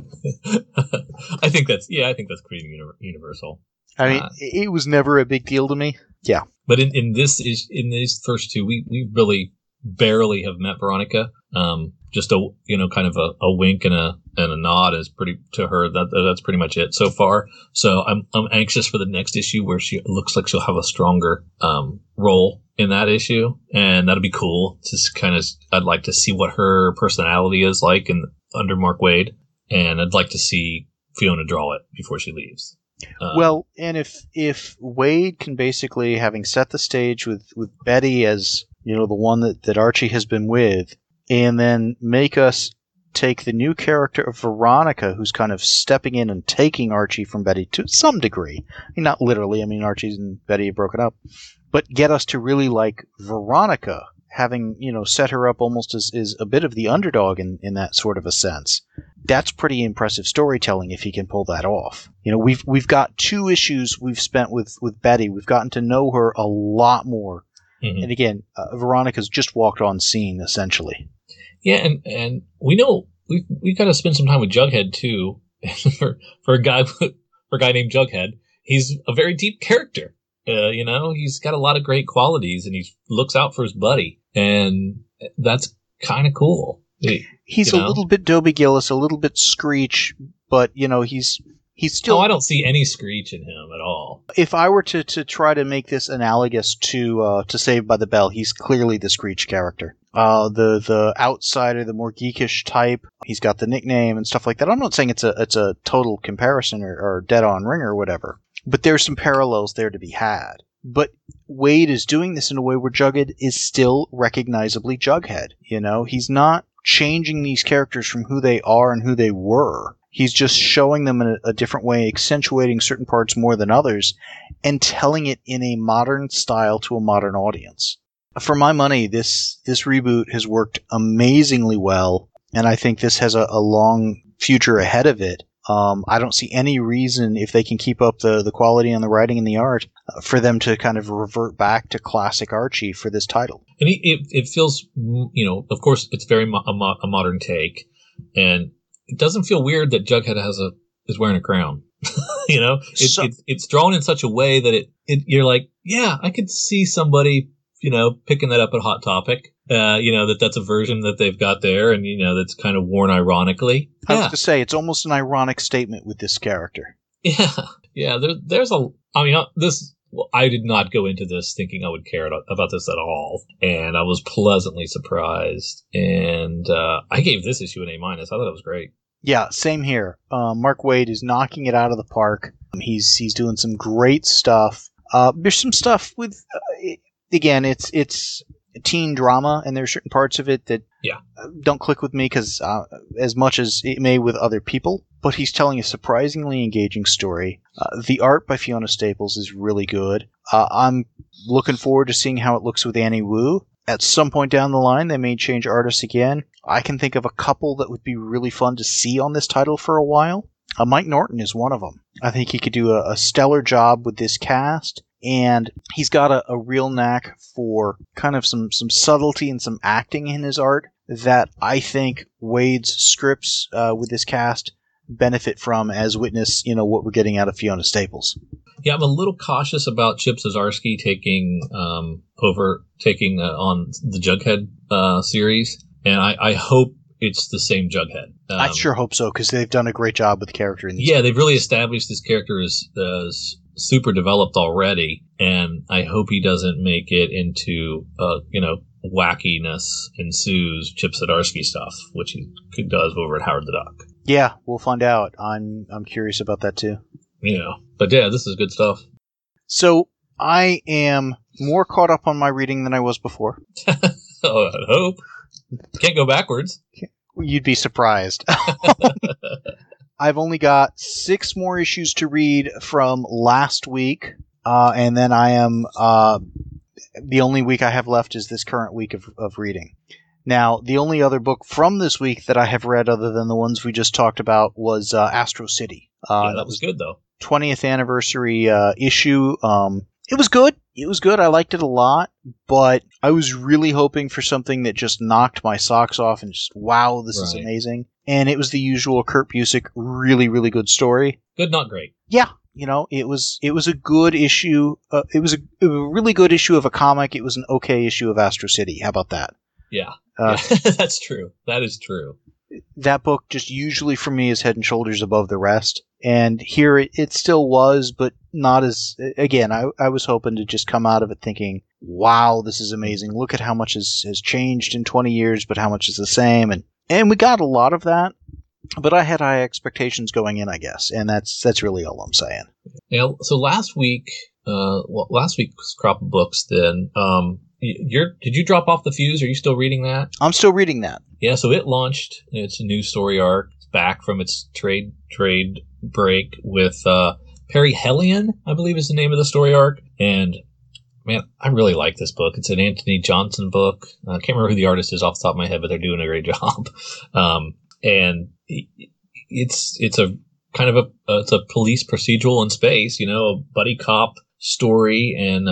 I think that's pretty universal.
I mean, it was never a big deal to me. Yeah.
But in these first two, we really barely have met Veronica. Just a kind of a wink and a nod is pretty to her. That's pretty much it so far. So I'm anxious for the next issue where she looks like she'll have a stronger role in that issue, and that'll be cool. Just kind of, I'd like to see what her personality is like under Mark Waid, and I'd like to see Fiona draw it before she leaves.
Well, and if Waid can basically, having set the stage with Betty as the one that Archie has been with, and then make us take the new character of Veronica, who's kind of stepping in and taking Archie from Betty to some degree. I mean, not literally. I mean, Archie and Betty have broken up. But get us to really like Veronica, having, set her up almost as a bit of the underdog in that sort of a sense. That's pretty impressive storytelling if he can pull that off. We've got 2 issues we've spent with Betty. We've gotten to know her a lot more. Mm-hmm. And again, Veronica's just walked on scene, essentially.
Yeah, and we know we got to spend some time with Jughead too. for a guy named Jughead, he's a very deep character. He's got a lot of great qualities, and he looks out for his buddy, and that's kind of cool.
He's a little bit Dobie Gillis, a little bit Screech, but he's still.
Oh, I don't see any Screech in him at all.
If I were to try to make this analogous to Saved by the Bell, he's clearly the Screech character. The outsider, the more geekish type. He's got the nickname and stuff like that. I'm not saying it's a total comparison or dead on ring or whatever, but there's some parallels there to be had. But Waid is doing this in a way where Jughead is still recognizably Jughead. He's not changing these characters from who they are and who they were. He's just showing them in a different way, accentuating certain parts more than others, and telling it in a modern style to a modern audience. For my money, this reboot has worked amazingly well, and I think this has a long future ahead of it. I don't see any reason, if they can keep up the quality and the writing and the art, for them to kind of revert back to classic Archie for this title.
And it feels, of course, it's very a modern take, and it doesn't feel weird that Jughead is wearing a crown. It's drawn in such a way that you're like, yeah, I could see somebody, picking that up at Hot Topic. That's a version that they've got there, and that's kind of worn ironically.
I was to say, it's almost an ironic statement with this character.
Yeah. I did not go into this thinking I would care about this at all, and I was pleasantly surprised. And I gave this issue an A-. I thought it was great.
Yeah, same here. Mark Waid is knocking it out of the park. He's doing some great stuff. There's some stuff with, again, it's teen drama, and there are certain parts of it that don't click with me because as much as it may with other people, but he's telling a surprisingly engaging story. The art by Fiona Staples is really good. I'm looking forward to seeing how it looks with Annie Wu. At some point down the line, they may change artists again. I can think of a couple that would be really fun to see on this title for a while. Mike Norton is one of them. I think he could do a stellar job with this cast, and he's got a real knack for kind of some subtlety and some acting in his art that I think Wade's scripts with this cast benefit from, as witness, what we're getting out of Fiona Staples.
Yeah, I'm a little cautious about Chip Zdarsky taking on the Jughead series, and I hope it's the same Jughead.
I sure hope so, because they've done a great job with the character in these
movies. They've really established this character as super developed already, and I hope he doesn't make it into wackiness ensues Chip Zdarsky stuff, which he does over at Howard the Duck.
Yeah, we'll find out. I'm curious about that too.
But yeah, this is good stuff.
So I am more caught up on my reading than I was before.
Oh, I hope. Can't go backwards.
You'd be surprised. I've only got 6 more issues to read from last week, and then I am the only week I have left is this current week of reading. Now, the only other book from this week that I have read other than the ones we just talked about was Astro City.
That was good, though.
20th anniversary issue. It was good. It was good. I liked it a lot, but I was really hoping for something that just knocked my socks off and just, wow, this is amazing. And it was the usual Kurt Busiek, really, really good story.
Good, not great.
Yeah. It was a good issue. It was a really good issue of a comic. It was an okay issue of Astro City. How about that?
Yeah. That's true. That is true.
That book just usually for me is head and shoulders above the rest. And here it still was, but not as... Again, I was hoping to just come out of it thinking, wow, this is amazing. Look at how much has changed in 20 years, but how much is the same. And we got a lot of that, but I had high expectations going in, I guess. And that's really all I'm saying.
Yeah, so last week's crop of books then... did you drop off The Fuse? Are you still reading that?
I'm still reading that.
Yeah, so it launched. It's a new story arc. It's back from its trade break with Perry Hellion, I believe is the name of the story arc. And, man, I really like this book. It's an Anthony Johnson book. I can't remember who the artist is off the top of my head, but they're doing a great job. And it's a kind of it's a police procedural in space, a buddy cop story, and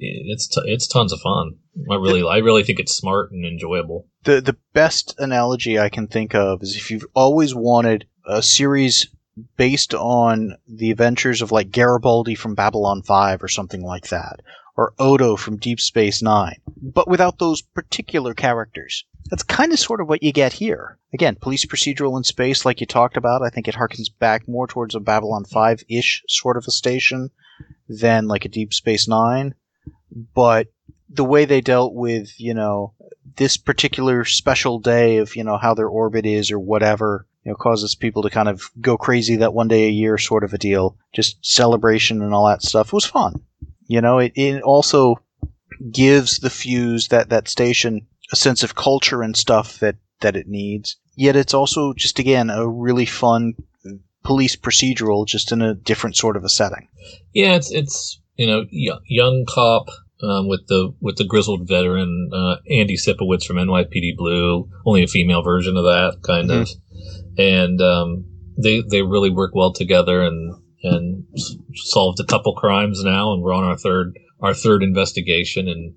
it's tons of fun. I really think it's smart and enjoyable.
The best analogy I can think of is if you've always wanted a series based on the adventures of like Garibaldi from Babylon 5 or something like that, or Odo from Deep Space Nine, but without those particular characters. That's kind of sort of what you get here. Again, police procedural in space, like you talked about. I think it harkens back more towards a Babylon 5-ish sort of a station than like a Deep Space Nine. But the way they dealt with, this particular special day of, how their orbit is or whatever, causes people to kind of go crazy that one day a year sort of a deal. Just celebration and all that stuff. It was fun. It also gives the Fuse, that station, a sense of culture and stuff that it needs. Yet it's also just, again, a really fun police procedural, just in a different sort of a setting.
Yeah, it's young cop with the grizzled veteran Andy Sipowicz from NYPD Blue, only a female version of that kind of, and they really work well together and solved a couple crimes now, and we're on our third investigation, and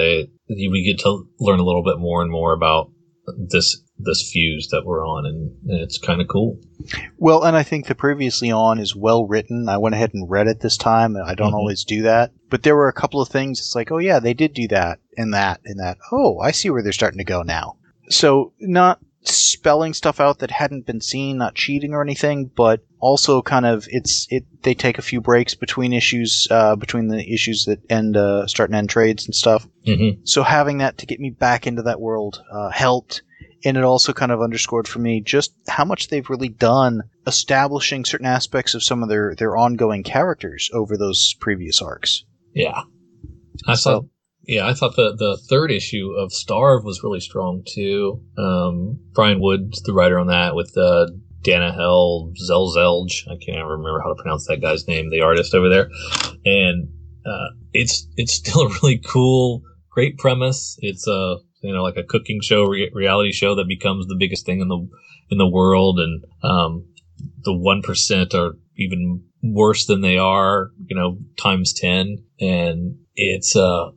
we get to learn a little bit more and more about this Fuse that we're on, and it's kind of cool.
Well, and I think the Previously On is well written. I went ahead and read it this time. I don't always do that, but there were a couple of things. It's like, oh yeah, they did do that and that and that. Oh, I see where they're starting to go now. So not spelling stuff out that hadn't been seen, not cheating or anything, but also kind of they take a few breaks between issues, between the issues that end start and end trades and stuff.
Mm-hmm.
So having that to get me back into that world helped. And it also kind of underscored for me just how much they've really done establishing certain aspects of some of their ongoing characters over those previous arcs.
Yeah. Yeah, I thought the third issue of Starve was really strong too. Brian Wood's the writer on that with Danahel Zelzelj. I can't remember how to pronounce that guy's name, the artist over there. And it's still a really cool, great premise. It's like a cooking show, reality show that becomes the biggest thing in the world, and the 1% are even worse than they are, times 10. And it's a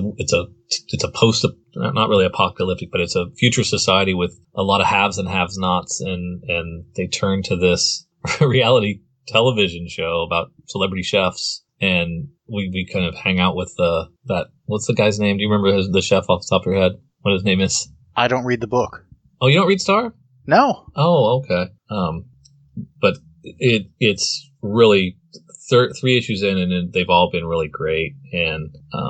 post, not really apocalyptic, but it's a future society with a lot of haves and have-nots, and they turn to this reality television show about celebrity chefs, and we kind of hang out with that. What's the guy's name? Do you remember the chef off the top of your head? What his name is?
I don't read the book.
Oh, you don't read Star?
No.
Oh, okay. But it's really 3 issues in, and they've all been really great, and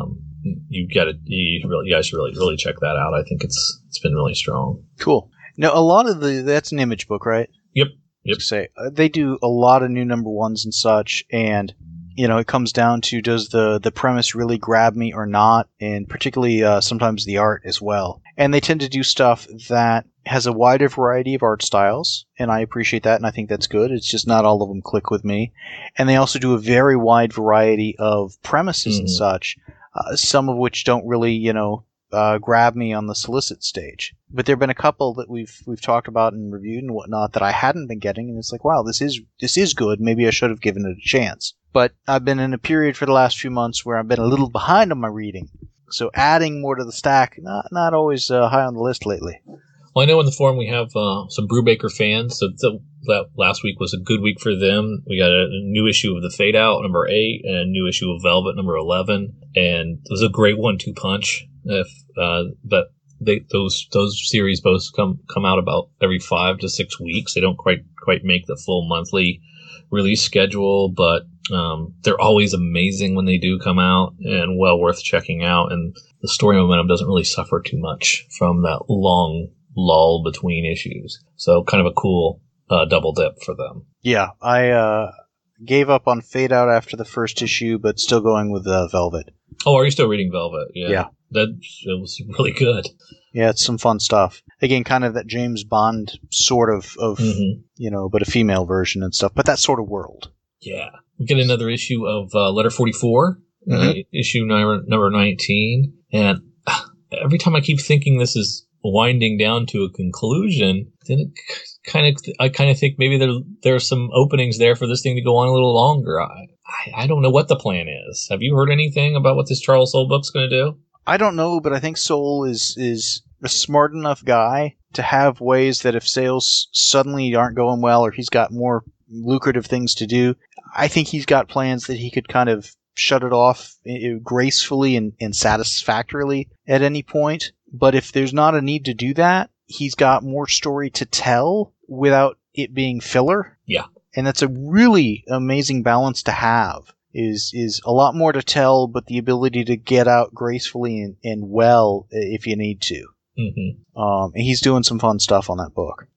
you guys should really check that out. I think it's been really strong.
Cool. Now, a lot of that's an Image book, right?
Yep.
Say they do a lot of new number ones and such, and it comes down to, does the premise really grab me or not, and particularly sometimes the art as well. And they tend to do stuff that has a wider variety of art styles, and I appreciate that, and I think that's good. It's just not all of them click with me. And they also do a very wide variety of premises and such, some of which don't really, grab me on the solicit stage. But there have been a couple that we've talked about and reviewed and whatnot that I hadn't been getting, and it's like, wow, this is good. Maybe I should have given it a chance. But I've been in a period for the last few months where I've been a little behind on my reading, so adding more to the stack, not always high on the list lately.
Well, I know in the forum we have some Brubaker fans, so that last week was a good week for them. We got a new issue of The Fade Out, number 8, and a new issue of Velvet, number 11, and it was a great 1-2 punch. But those series both come out about every 5 to 6 weeks. They don't quite make the full monthly release schedule, but they're always amazing when they do come out, and well worth checking out. And the story momentum doesn't really suffer too much from that long lull between issues. So kind of a cool double dip for them.
Yeah, I gave up on Fade Out after the first issue, but still going with Velvet.
Oh, are you still reading Velvet?
Yeah.
It was really good.
Yeah, it's some fun stuff. Again, kind of that James Bond sort of but a female version and stuff, but that sort of world.
Yeah. We get another issue of Letter 44, issue number 19, and every time I keep thinking this is winding down to a conclusion, then I kind of think maybe there are some openings there for this thing to go on a little longer. I don't know what the plan is. Have you heard anything about what this Charles Soule book's going to do?
I don't know, but I think Soule is a smart enough guy to have ways that if sales suddenly aren't going well, or he's got more lucrative things to do, I think he's got plans that he could kind of shut it off gracefully and satisfactorily at any point. But if there's not a need to do that, he's got more story to tell without it being filler.
Yeah.
And that's a really amazing balance to have. Is a lot more to tell, but the ability to get out gracefully and well if you need to.
Mm-hmm.
And he's doing some fun stuff on that book.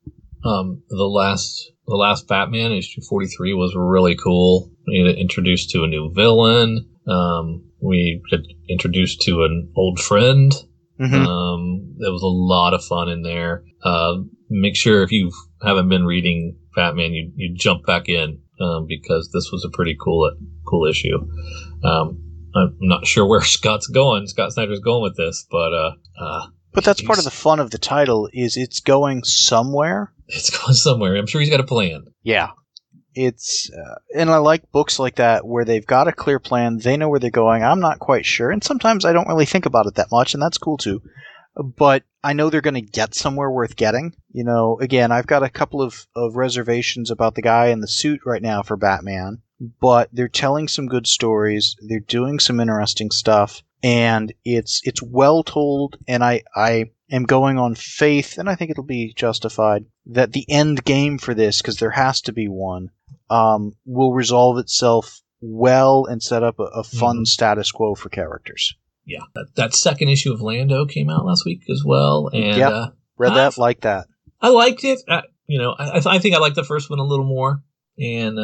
The last Batman, issue 43, was really cool. We get introduced to a new villain. We get introduced to an old friend. Mm-hmm. There was a lot of fun in there. Make sure if you haven't been reading Batman, you jump back in, because this was a pretty cool issue. I'm not sure where Scott Snyder's going with this, but
that's part of the fun of the title, is it's going somewhere.
It's going somewhere. I'm sure he's got a plan.
Yeah. It's and I like books like that where they've got a clear plan, they know where they're going. I'm not quite sure, and sometimes I don't really think about it that much, and that's cool too. But I know they're going to get somewhere worth getting. Again, I've got a couple of reservations about the guy in the suit right now for Batman, but they're telling some good stories, they're doing some interesting stuff, and it's well told, and I am going on faith, and I think it'll be justified, that the end game for this, because there has to be one, will resolve itself well and set up a fun status quo for characters.
Yeah, that second issue of Lando came out last week as well, and
read that, like that.
I liked it. I think I liked the first one a little more, and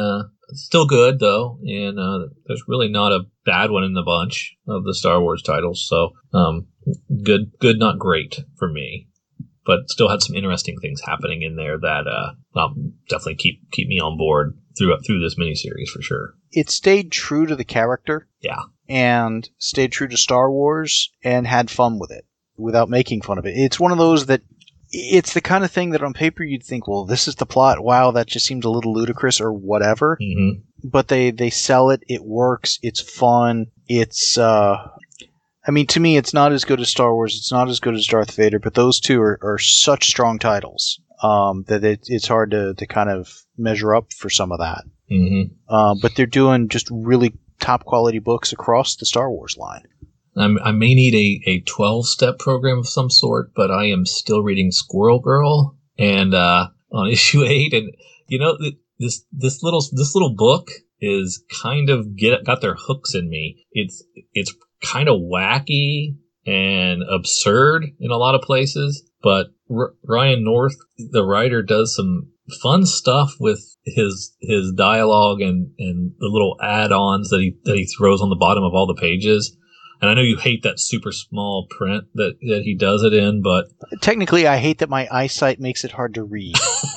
Still good though, and there's really not a bad one in the bunch of the Star Wars titles. So good, not great for me, but still had some interesting things happening in there that definitely keep me on board through this miniseries for sure.
It stayed true to the character.
Yeah.
And stayed true to Star Wars and had fun with it without making fun of it. It's one of those that it's the kind of thing that on paper you'd think, well, this is the plot. Wow, that just seemed a little ludicrous or whatever.
Mm-hmm.
But they sell it. It works. It's fun. It's, to me, it's not as good as Star Wars. It's not as good as Darth Vader, but those two are such strong titles that it's hard to kind of measure up for some of that.
Mm-hmm.
But they're doing just really top quality books across the Star Wars line.
I may need a 12-step program of some sort, but I am still reading Squirrel Girl and on issue 8, and this little book is kind of got their hooks in me. It's kind of wacky and absurd in a lot of places, but Ryan North, the writer, does some fun stuff with his dialogue and the little add-ons that he throws on the bottom of all the pages. And I know you hate that super small print that he does it in, but
technically I hate that my eyesight makes it hard to read.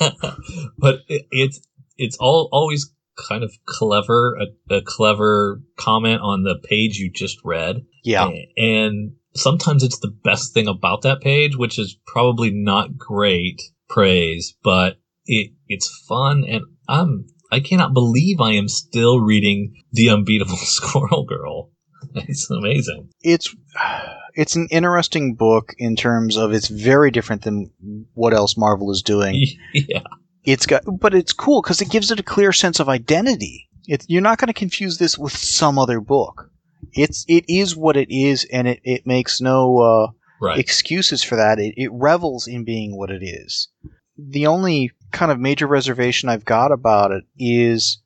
But it's always kind of clever, a clever comment on the page you just read.
Yeah.
And sometimes it's the best thing about that page, which is probably not great praise, but it's fun, and I cannot believe I am still reading The Unbeatable Squirrel Girl. It's amazing.
It's an interesting book in terms of it's very different than what else Marvel is doing.
Yeah.
But it's cool because it gives it a clear sense of identity. You're not going to confuse this with some other book. It is what it is, and it makes no excuses for that. It revels in being what it is. The only kind of major reservation I've got about it is,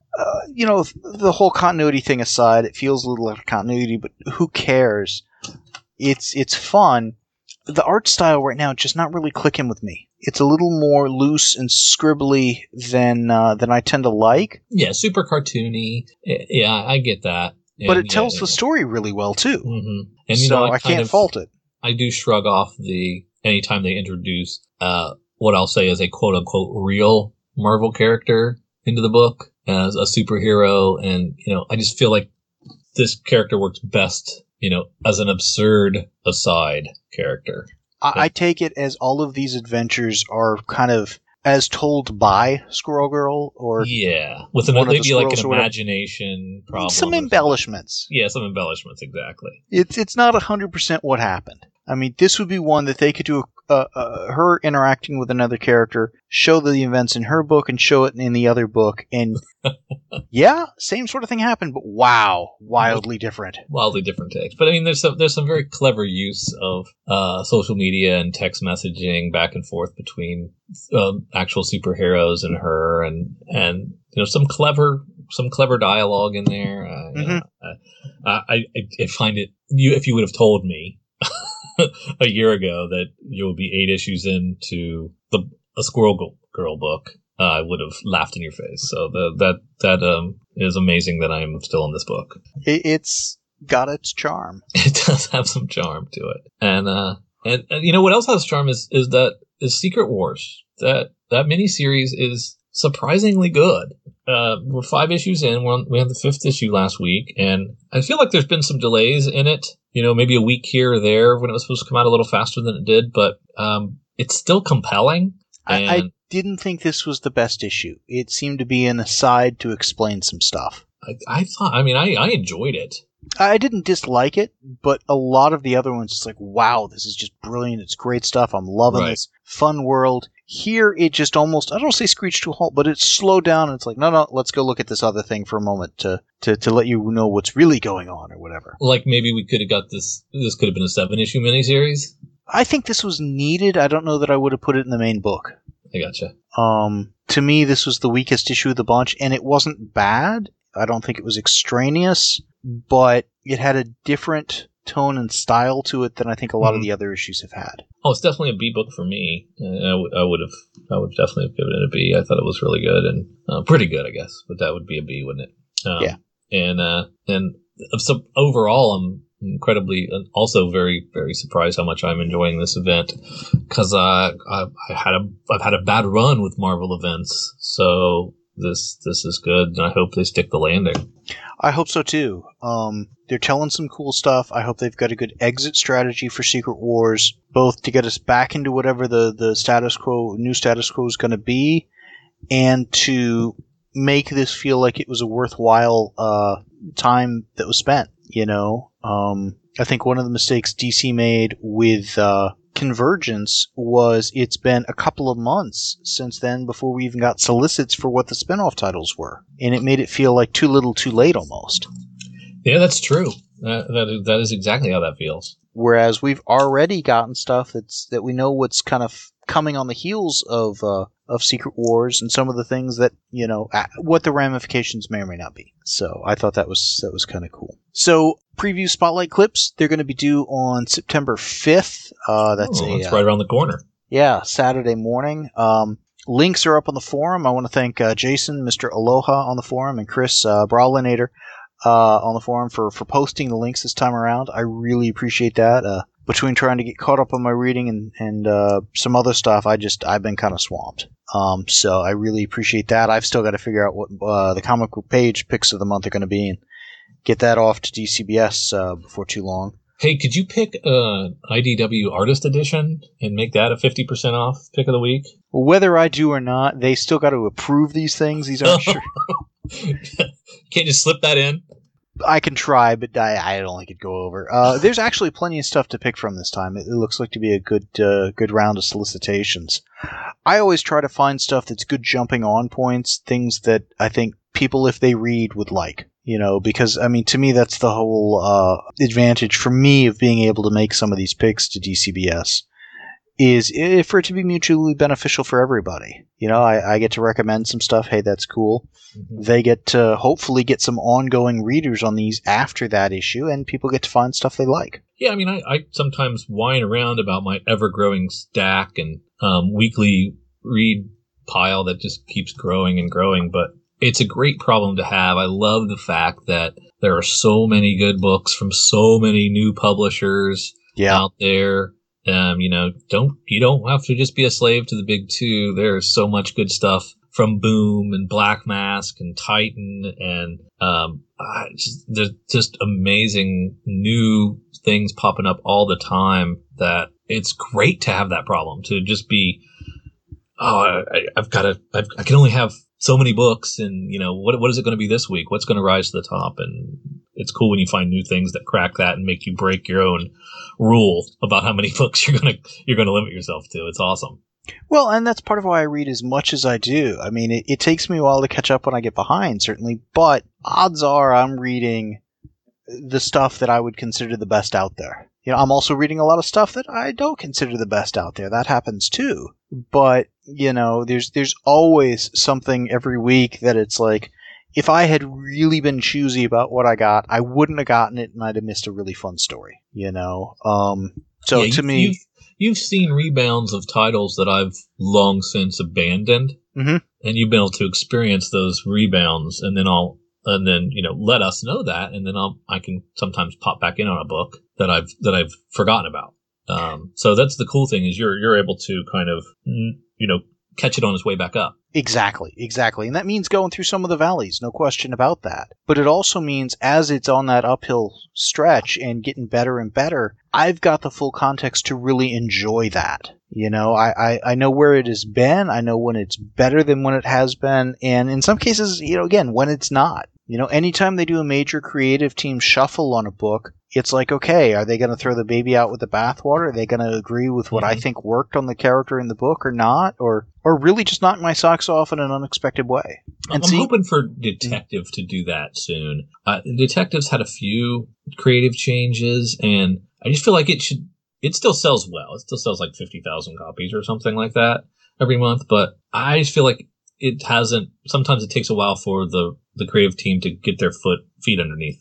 the whole continuity thing aside, it feels a little like continuity, but who cares? It's fun. The art style right now is just not really clicking with me. It's a little more loose and scribbly than I tend to like.
Yeah, super cartoony. Yeah, I get that.
But it tells the story really well too.
Mm-hmm. And
so I can't fault it.
I do shrug off anytime they introduce what I'll say is a quote unquote real Marvel character into the book as a superhero, and I just feel like this character works best, as an absurd aside character.
I take it as all of these adventures are kind of as told by Squirrel Girl, or
with maybe like an imagination problem,
some embellishments.
Yeah, some embellishments, exactly.
It's not 100% what happened. I mean, this would be one that they could do her interacting with another character, show the events in her book and show it in the other book, and yeah, same sort of thing happened, but wow, wildly different.
Wildly different takes. But I mean, there's some very clever use of social media and text messaging back and forth between actual superheroes and her, and some clever dialogue in there. I find it. If you would have told me a year ago that you would be 8 issues into a Squirrel Girl book, I would have laughed in your face. So that is amazing that I am still in this book.
It's got its charm.
It does have some charm to it, and what else has charm is Secret Wars. That miniseries is surprisingly good. We're 5 issues in. We had the 5th issue last week, and I feel like there's been some delays in it. Maybe a week here or there when it was supposed to come out a little faster than it did, but it's still compelling.
I didn't think this was the best issue. It seemed to be an aside to explain some stuff.
I enjoyed it.
I didn't dislike it, but a lot of the other ones, it's like, wow, this is just brilliant. It's great stuff. I'm loving this fun world. Here, it just almost, I don't want to say screeched to a halt, but it's slowed down, and it's like, no, let's go look at this other thing for a moment to let you know what's really going on or whatever.
Like maybe we could have got this could have been a 7-issue miniseries?
I think this was needed. I don't know that I would have put it in the main book.
I gotcha.
To me, this was the weakest issue of the bunch, and it wasn't bad. I don't think it was extraneous, but it had a different tone and style to it than I think a lot of the other issues have had.
Oh, it's definitely a B book for me. I would definitely have given it a B. I thought it was really good and pretty good, I guess, but that would be a B, wouldn't it?
Yeah.
And so overall, I'm incredibly also very, very surprised how much I'm enjoying this event, because I've had a bad run with Marvel events, so this is good, and I hope they stick the landing.
I hope so too. They're telling some cool stuff. I hope they've got a good exit strategy for Secret Wars, both to get us back into whatever the new status quo is going to be, and to make this feel like it was a worthwhile time that was spent. I think one of the mistakes DC made with Convergence was it's been a couple of months since then before we even got solicits for what the spinoff titles were, and it made it feel like too little too late almost.
Yeah, that's true. That is exactly how that feels.
Whereas we've already gotten stuff that we know what's kind of coming on the heels of Secret Wars, and some of the things that, what the ramifications may or may not be. So I thought that was kind of cool. So preview spotlight clips, they're going to be due on September 5th. That's
right around the corner.
Yeah, Saturday morning. Links are up on the forum. I want to thank Jason, Mr. Aloha on the forum, and Chris Brawlinator on the forum for posting the links this time around. I really appreciate that. Between trying to get caught up on my reading and some other stuff, I've been kind of swamped. So I really appreciate that. I've still got to figure out what the comic book page picks of the month are going to be and get that off to DCBS before too long.
Hey, could you pick IDW Artist Edition and make that a 50% off pick of the week?
Well, whether I do or not, they still got to approve these things. These aren't sure.
Can't just slip that in?
I can try, but I don't think it'd go over. There's actually plenty of stuff to pick from this time. It looks like to be a good round of solicitations. I always try to find stuff that's good jumping on points, things that I think people, if they read, would like. Because, to me, that's the whole advantage for me of being able to make some of these picks to DCBS, is for it to be mutually beneficial for everybody. I get to recommend some stuff. Hey, that's cool. Mm-hmm. They get to hopefully get some ongoing readers on these after that issue, and people get to find stuff they like.
Yeah, I sometimes whine around about my ever-growing stack and weekly read pile that just keeps growing and growing, but it's a great problem to have. I love the fact that there are so many good books from so many new publishers out there. You don't have to just be a slave to the big two. There's so much good stuff from Boom and Black Mask and Titan, and there's just amazing new things popping up all the time that it's great to have that problem, to just be, I can only have so many books, and what is it going to be this week? What's going to rise to the top? And it's cool when you find new things that crack that and make you break your own rule about how many books you're gonna limit yourself to. It's awesome.
Well, and that's part of why I read as much as I do. It takes me a while to catch up when I get behind, certainly, but odds are I'm reading the stuff that I would consider the best out there. I'm also reading a lot of stuff that I don't consider the best out there. That happens too. But, there's always something every week that it's like, if I had really been choosy about what I got, I wouldn't have gotten it, and I'd have missed a really fun story, So to me...
You've seen rebounds of titles that I've long since abandoned,
mm-hmm.
and you've been able to experience those rebounds, and then let us know that, and then I can sometimes pop back in on a book that I've forgotten about. So that's the cool thing, is you're able to kind of catch it on its way back up.
Exactly. And that means going through some of the valleys, no question about that. But it also means as it's on that uphill stretch and getting better and better, I've got the full context to really enjoy that. I know where it has been. I know when it's better than when it has been. And in some cases, again, when it's not. Anytime they do a major creative team shuffle on a book, it's like, okay, are they going to throw the baby out with the bathwater? Are they going to agree with what I think worked on the character in the book or not? Or really just knock my socks off in an unexpected way?
I'm hoping for Detective to do that soon. Detective's had a few creative changes, and I just feel like it still sells well. It still sells like 50,000 copies or something like that every month, but I just feel like sometimes it takes a while for the creative team to get their feet underneath them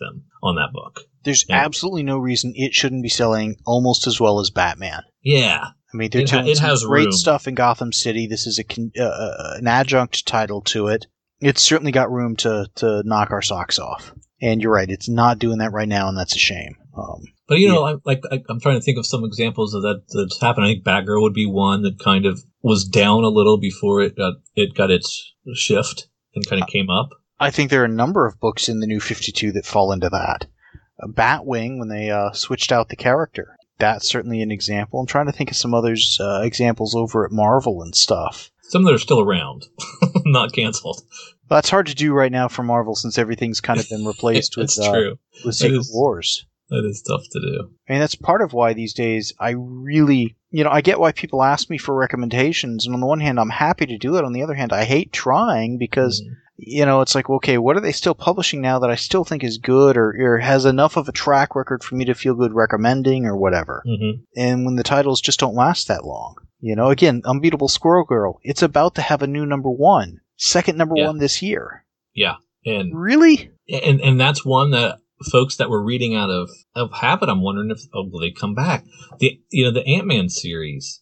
on that book.
There's absolutely no reason it shouldn't be selling almost as well as Batman.
Yeah.
I mean, they're doing some great stuff in Gotham City. This is an adjunct title to it. It's certainly got room to knock our socks off. And you're right, it's not doing that right now, and that's a shame.
But I'm trying to think of some examples of that's happened. I think Batgirl would be one that kind of was down a little before it got its shift and kind of came up.
I think there are a number of books in the New 52 that fall into that. Batwing, when they switched out the character. That's certainly an example. I'm trying to think of some others examples over at Marvel and stuff.
Some that are still around, not canceled.
That's hard to do right now for Marvel since everything's kind of been replaced with Secret Wars.
That is tough to do.
I mean, that's part of why these days I really, I get why people ask me for recommendations. And on the one hand, I'm happy to do it. On the other hand, I hate trying because, it's like, okay, what are they still publishing now that I still think is good or has enough of a track record for me to feel good recommending or whatever?
Mm-hmm.
And when the titles just don't last that long. Again, Unbeatable Squirrel Girl, it's about to have a new number one. Second number one this year.
Yeah. And
really?
And that's one that folks that were reading out of habit, I'm wondering if will they come back. The Ant-Man series,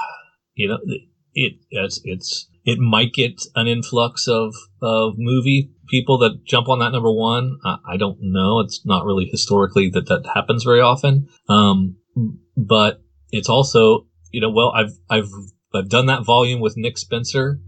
it might get an influx of movie people that jump on that number one. I don't know. It's not really historically that happens very often. But it's also, I've done that volume with Nick Spencer.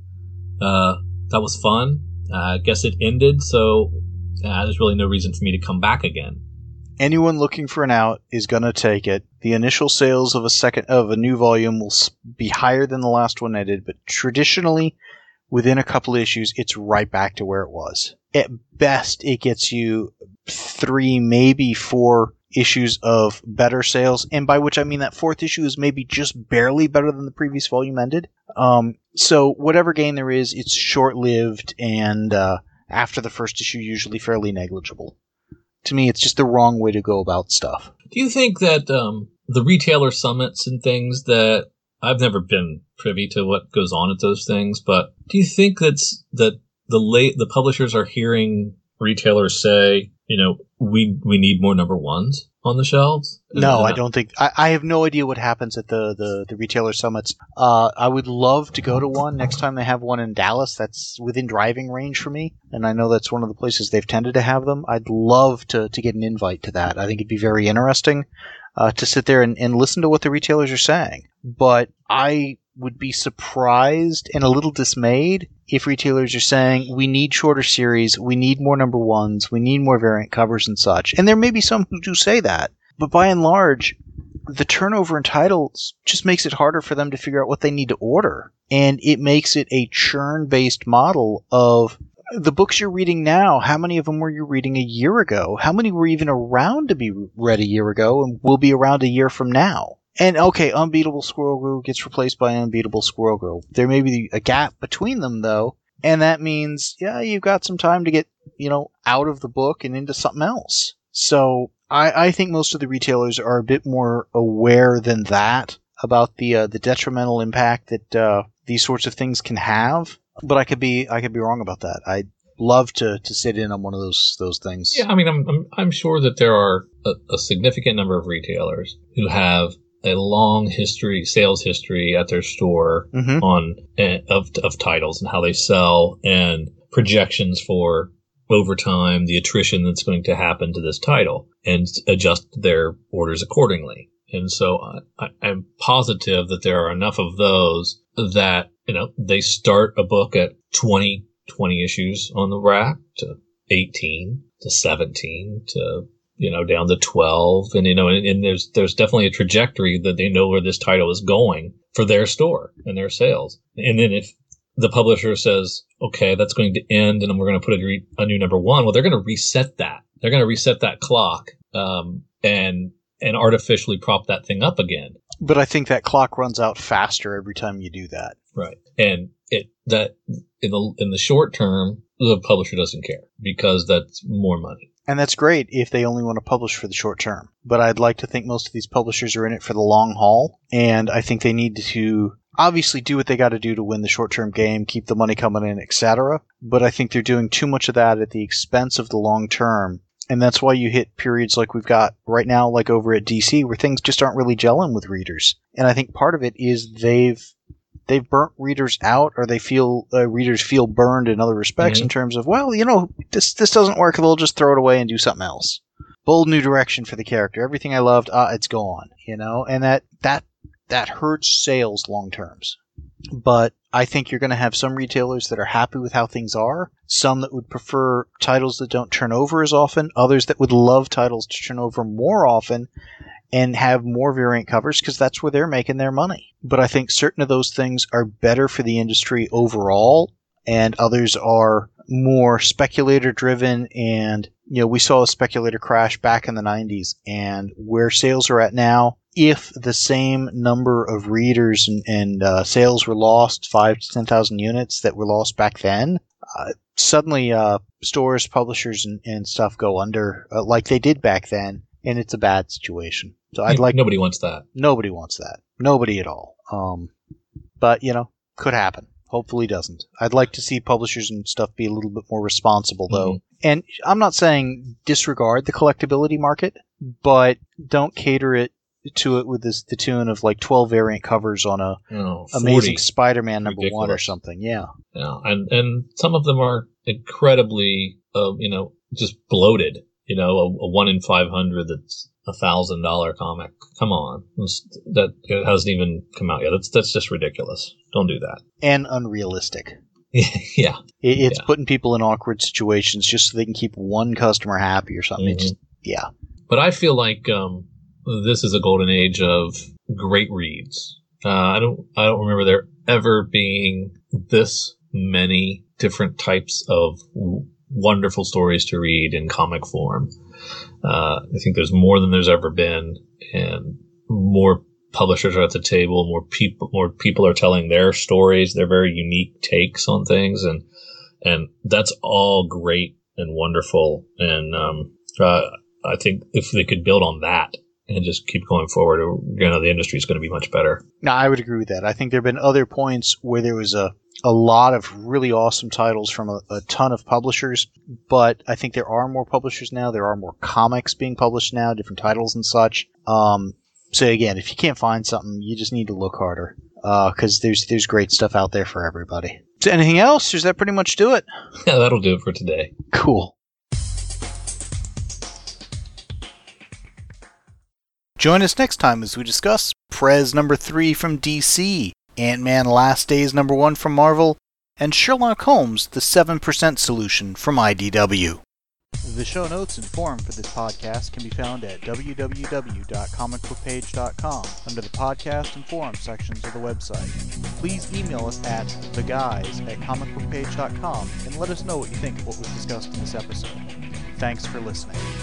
That was fun. I guess it ended, so there's really no reason for me to come back again.
Anyone looking for an out is going to take it. The initial sales of a new volume will be higher than the last one ended, but traditionally, within a couple of issues, it's right back to where it was. At best, it gets you 3, maybe 4 issues of better sales, and by which I mean that 4th issue is maybe just barely better than the previous volume ended. So whatever gain there is, it's short-lived, and after the first issue, usually fairly negligible. To me, it's just the wrong way to go about stuff.
Do you think that the retailer summits and things that I've never been privy to what goes on at those things, but do you think that the publishers are hearing retailers say, we need more number ones on the shelves?
No, I don't think. I have no idea what happens at the retailer summits. I would love to go to one next time they have one in Dallas. That's within driving range for me, and I know that's one of the places they've tended to have them. I'd love to get an invite to that. I think it'd be very interesting to sit there and listen to what the retailers are saying. But I would be surprised and a little dismayed if retailers are saying, we need shorter series, we need more number ones, we need more variant covers and such. And there may be some who do say that, but by and large, the turnover in titles just makes it harder for them to figure out what they need to order. And it makes it a churn-based model of the books you're reading now. How many of them were you reading a year ago? How many were even around to be read a year ago and will be around a year from now? And okay, Unbeatable Squirrel Girl gets replaced by Unbeatable Squirrel Girl. There may be a gap between them, though, and that means, you've got some time to get, out of the book and into something else. So I think most of the retailers are a bit more aware than that about the detrimental impact that these sorts of things can have. But I could be wrong about that. I'd love to sit in on one of those things.
Yeah, I mean, I'm sure that there are a significant number of retailers who have a long sales history at their store on of titles and how they sell and projections for over time, the attrition that's going to happen to this title, and adjust their orders accordingly. And so I'm positive that there are enough of those that, they start a book at 20 issues on the rack to 18 to 17 to, down to 12. And, and there's definitely a trajectory that they know where this title is going for their store and their sales. And then if the publisher says, okay, that's going to end and we're going to put a new number one, well, they're going to reset that. They're going to reset that clock, and artificially prop that thing up again.
But I think that clock runs out faster every time you do that.
Right. And that in the short term, the publisher doesn't care because that's more money.
And that's great if they only want to publish for the short term. But I'd like to think most of these publishers are in it for the long haul. And I think they need to obviously do what they got to do to win the short-term game, keep the money coming in, etc. But I think they're doing too much of that at the expense of the long term. And that's why you hit periods like we've got right now, like over at DC, where things just aren't really gelling with readers. And I think part of it is they've burnt readers out, or they feel readers feel burned in other respects in terms of, well, this doesn't work, they'll just throw it away and do something else. Bold new direction for the character. Everything I loved, it's gone, and that hurts sales long terms. But I think you're going to have some retailers that are happy with how things are, some that would prefer titles that don't turn over as often, others that would love titles to turn over more often and have more variant covers because that's where they're making their money. But I think certain of those things are better for the industry overall, and others are more speculator driven. And we saw a speculator crash back in the 90s, and where sales are at now, if the same number of readers and sales were lost, 5,000 to 10,000 units that were lost back then, suddenly stores, publishers, and stuff go under like they did back then, and it's a bad situation. So
nobody wants that.
Nobody wants that. Nobody at all. But could happen. Hopefully doesn't. I'd like to see publishers and stuff be a little bit more responsible, though. And I'm not saying disregard the collectability market, but don't cater to it with the tune of like 12 variant covers on a Amazing Spider-Man number
Ridiculous.
1 or something. Yeah.
And some of them are incredibly, just bloated. A 1 in 500 that's $1,000 comic. Come on, that it hasn't even come out yet. That's just ridiculous. Don't do that.
And unrealistic.
Yeah.
It's putting people in awkward situations just so they can keep one customer happy or something.
But I feel like this is a golden age of great reads. I don't remember there ever being this many different types of wonderful stories to read in comic form. I think there's more than there's ever been, and more publishers are at the table. More people are telling their stories, their very unique takes on things, and that's all great and wonderful. And I think if they could build on that and just keep going forward, the industry is going to be much better.
No, I would agree with that. I think there have been other points where there was a lot of really awesome titles from a ton of publishers, but I think there are more publishers now. There are more comics being published now, different titles and such. So again, if you can't find something, you just need to look harder, because there's great stuff out there for everybody. So anything else? Does that pretty much do it?
Yeah, that'll do it for today.
Cool. Join us next time as we discuss Prez number 3 from DC, Ant-Man Last Days number 1 from Marvel, and Sherlock Holmes, The 7% Solution from IDW. The show notes and forum for this podcast can be found at www.comicbookpage.com under the podcast and forum sections of the website. Please email us at theguys@comicbookpage.com and let us know what you think of what was discussed in this episode. Thanks for listening.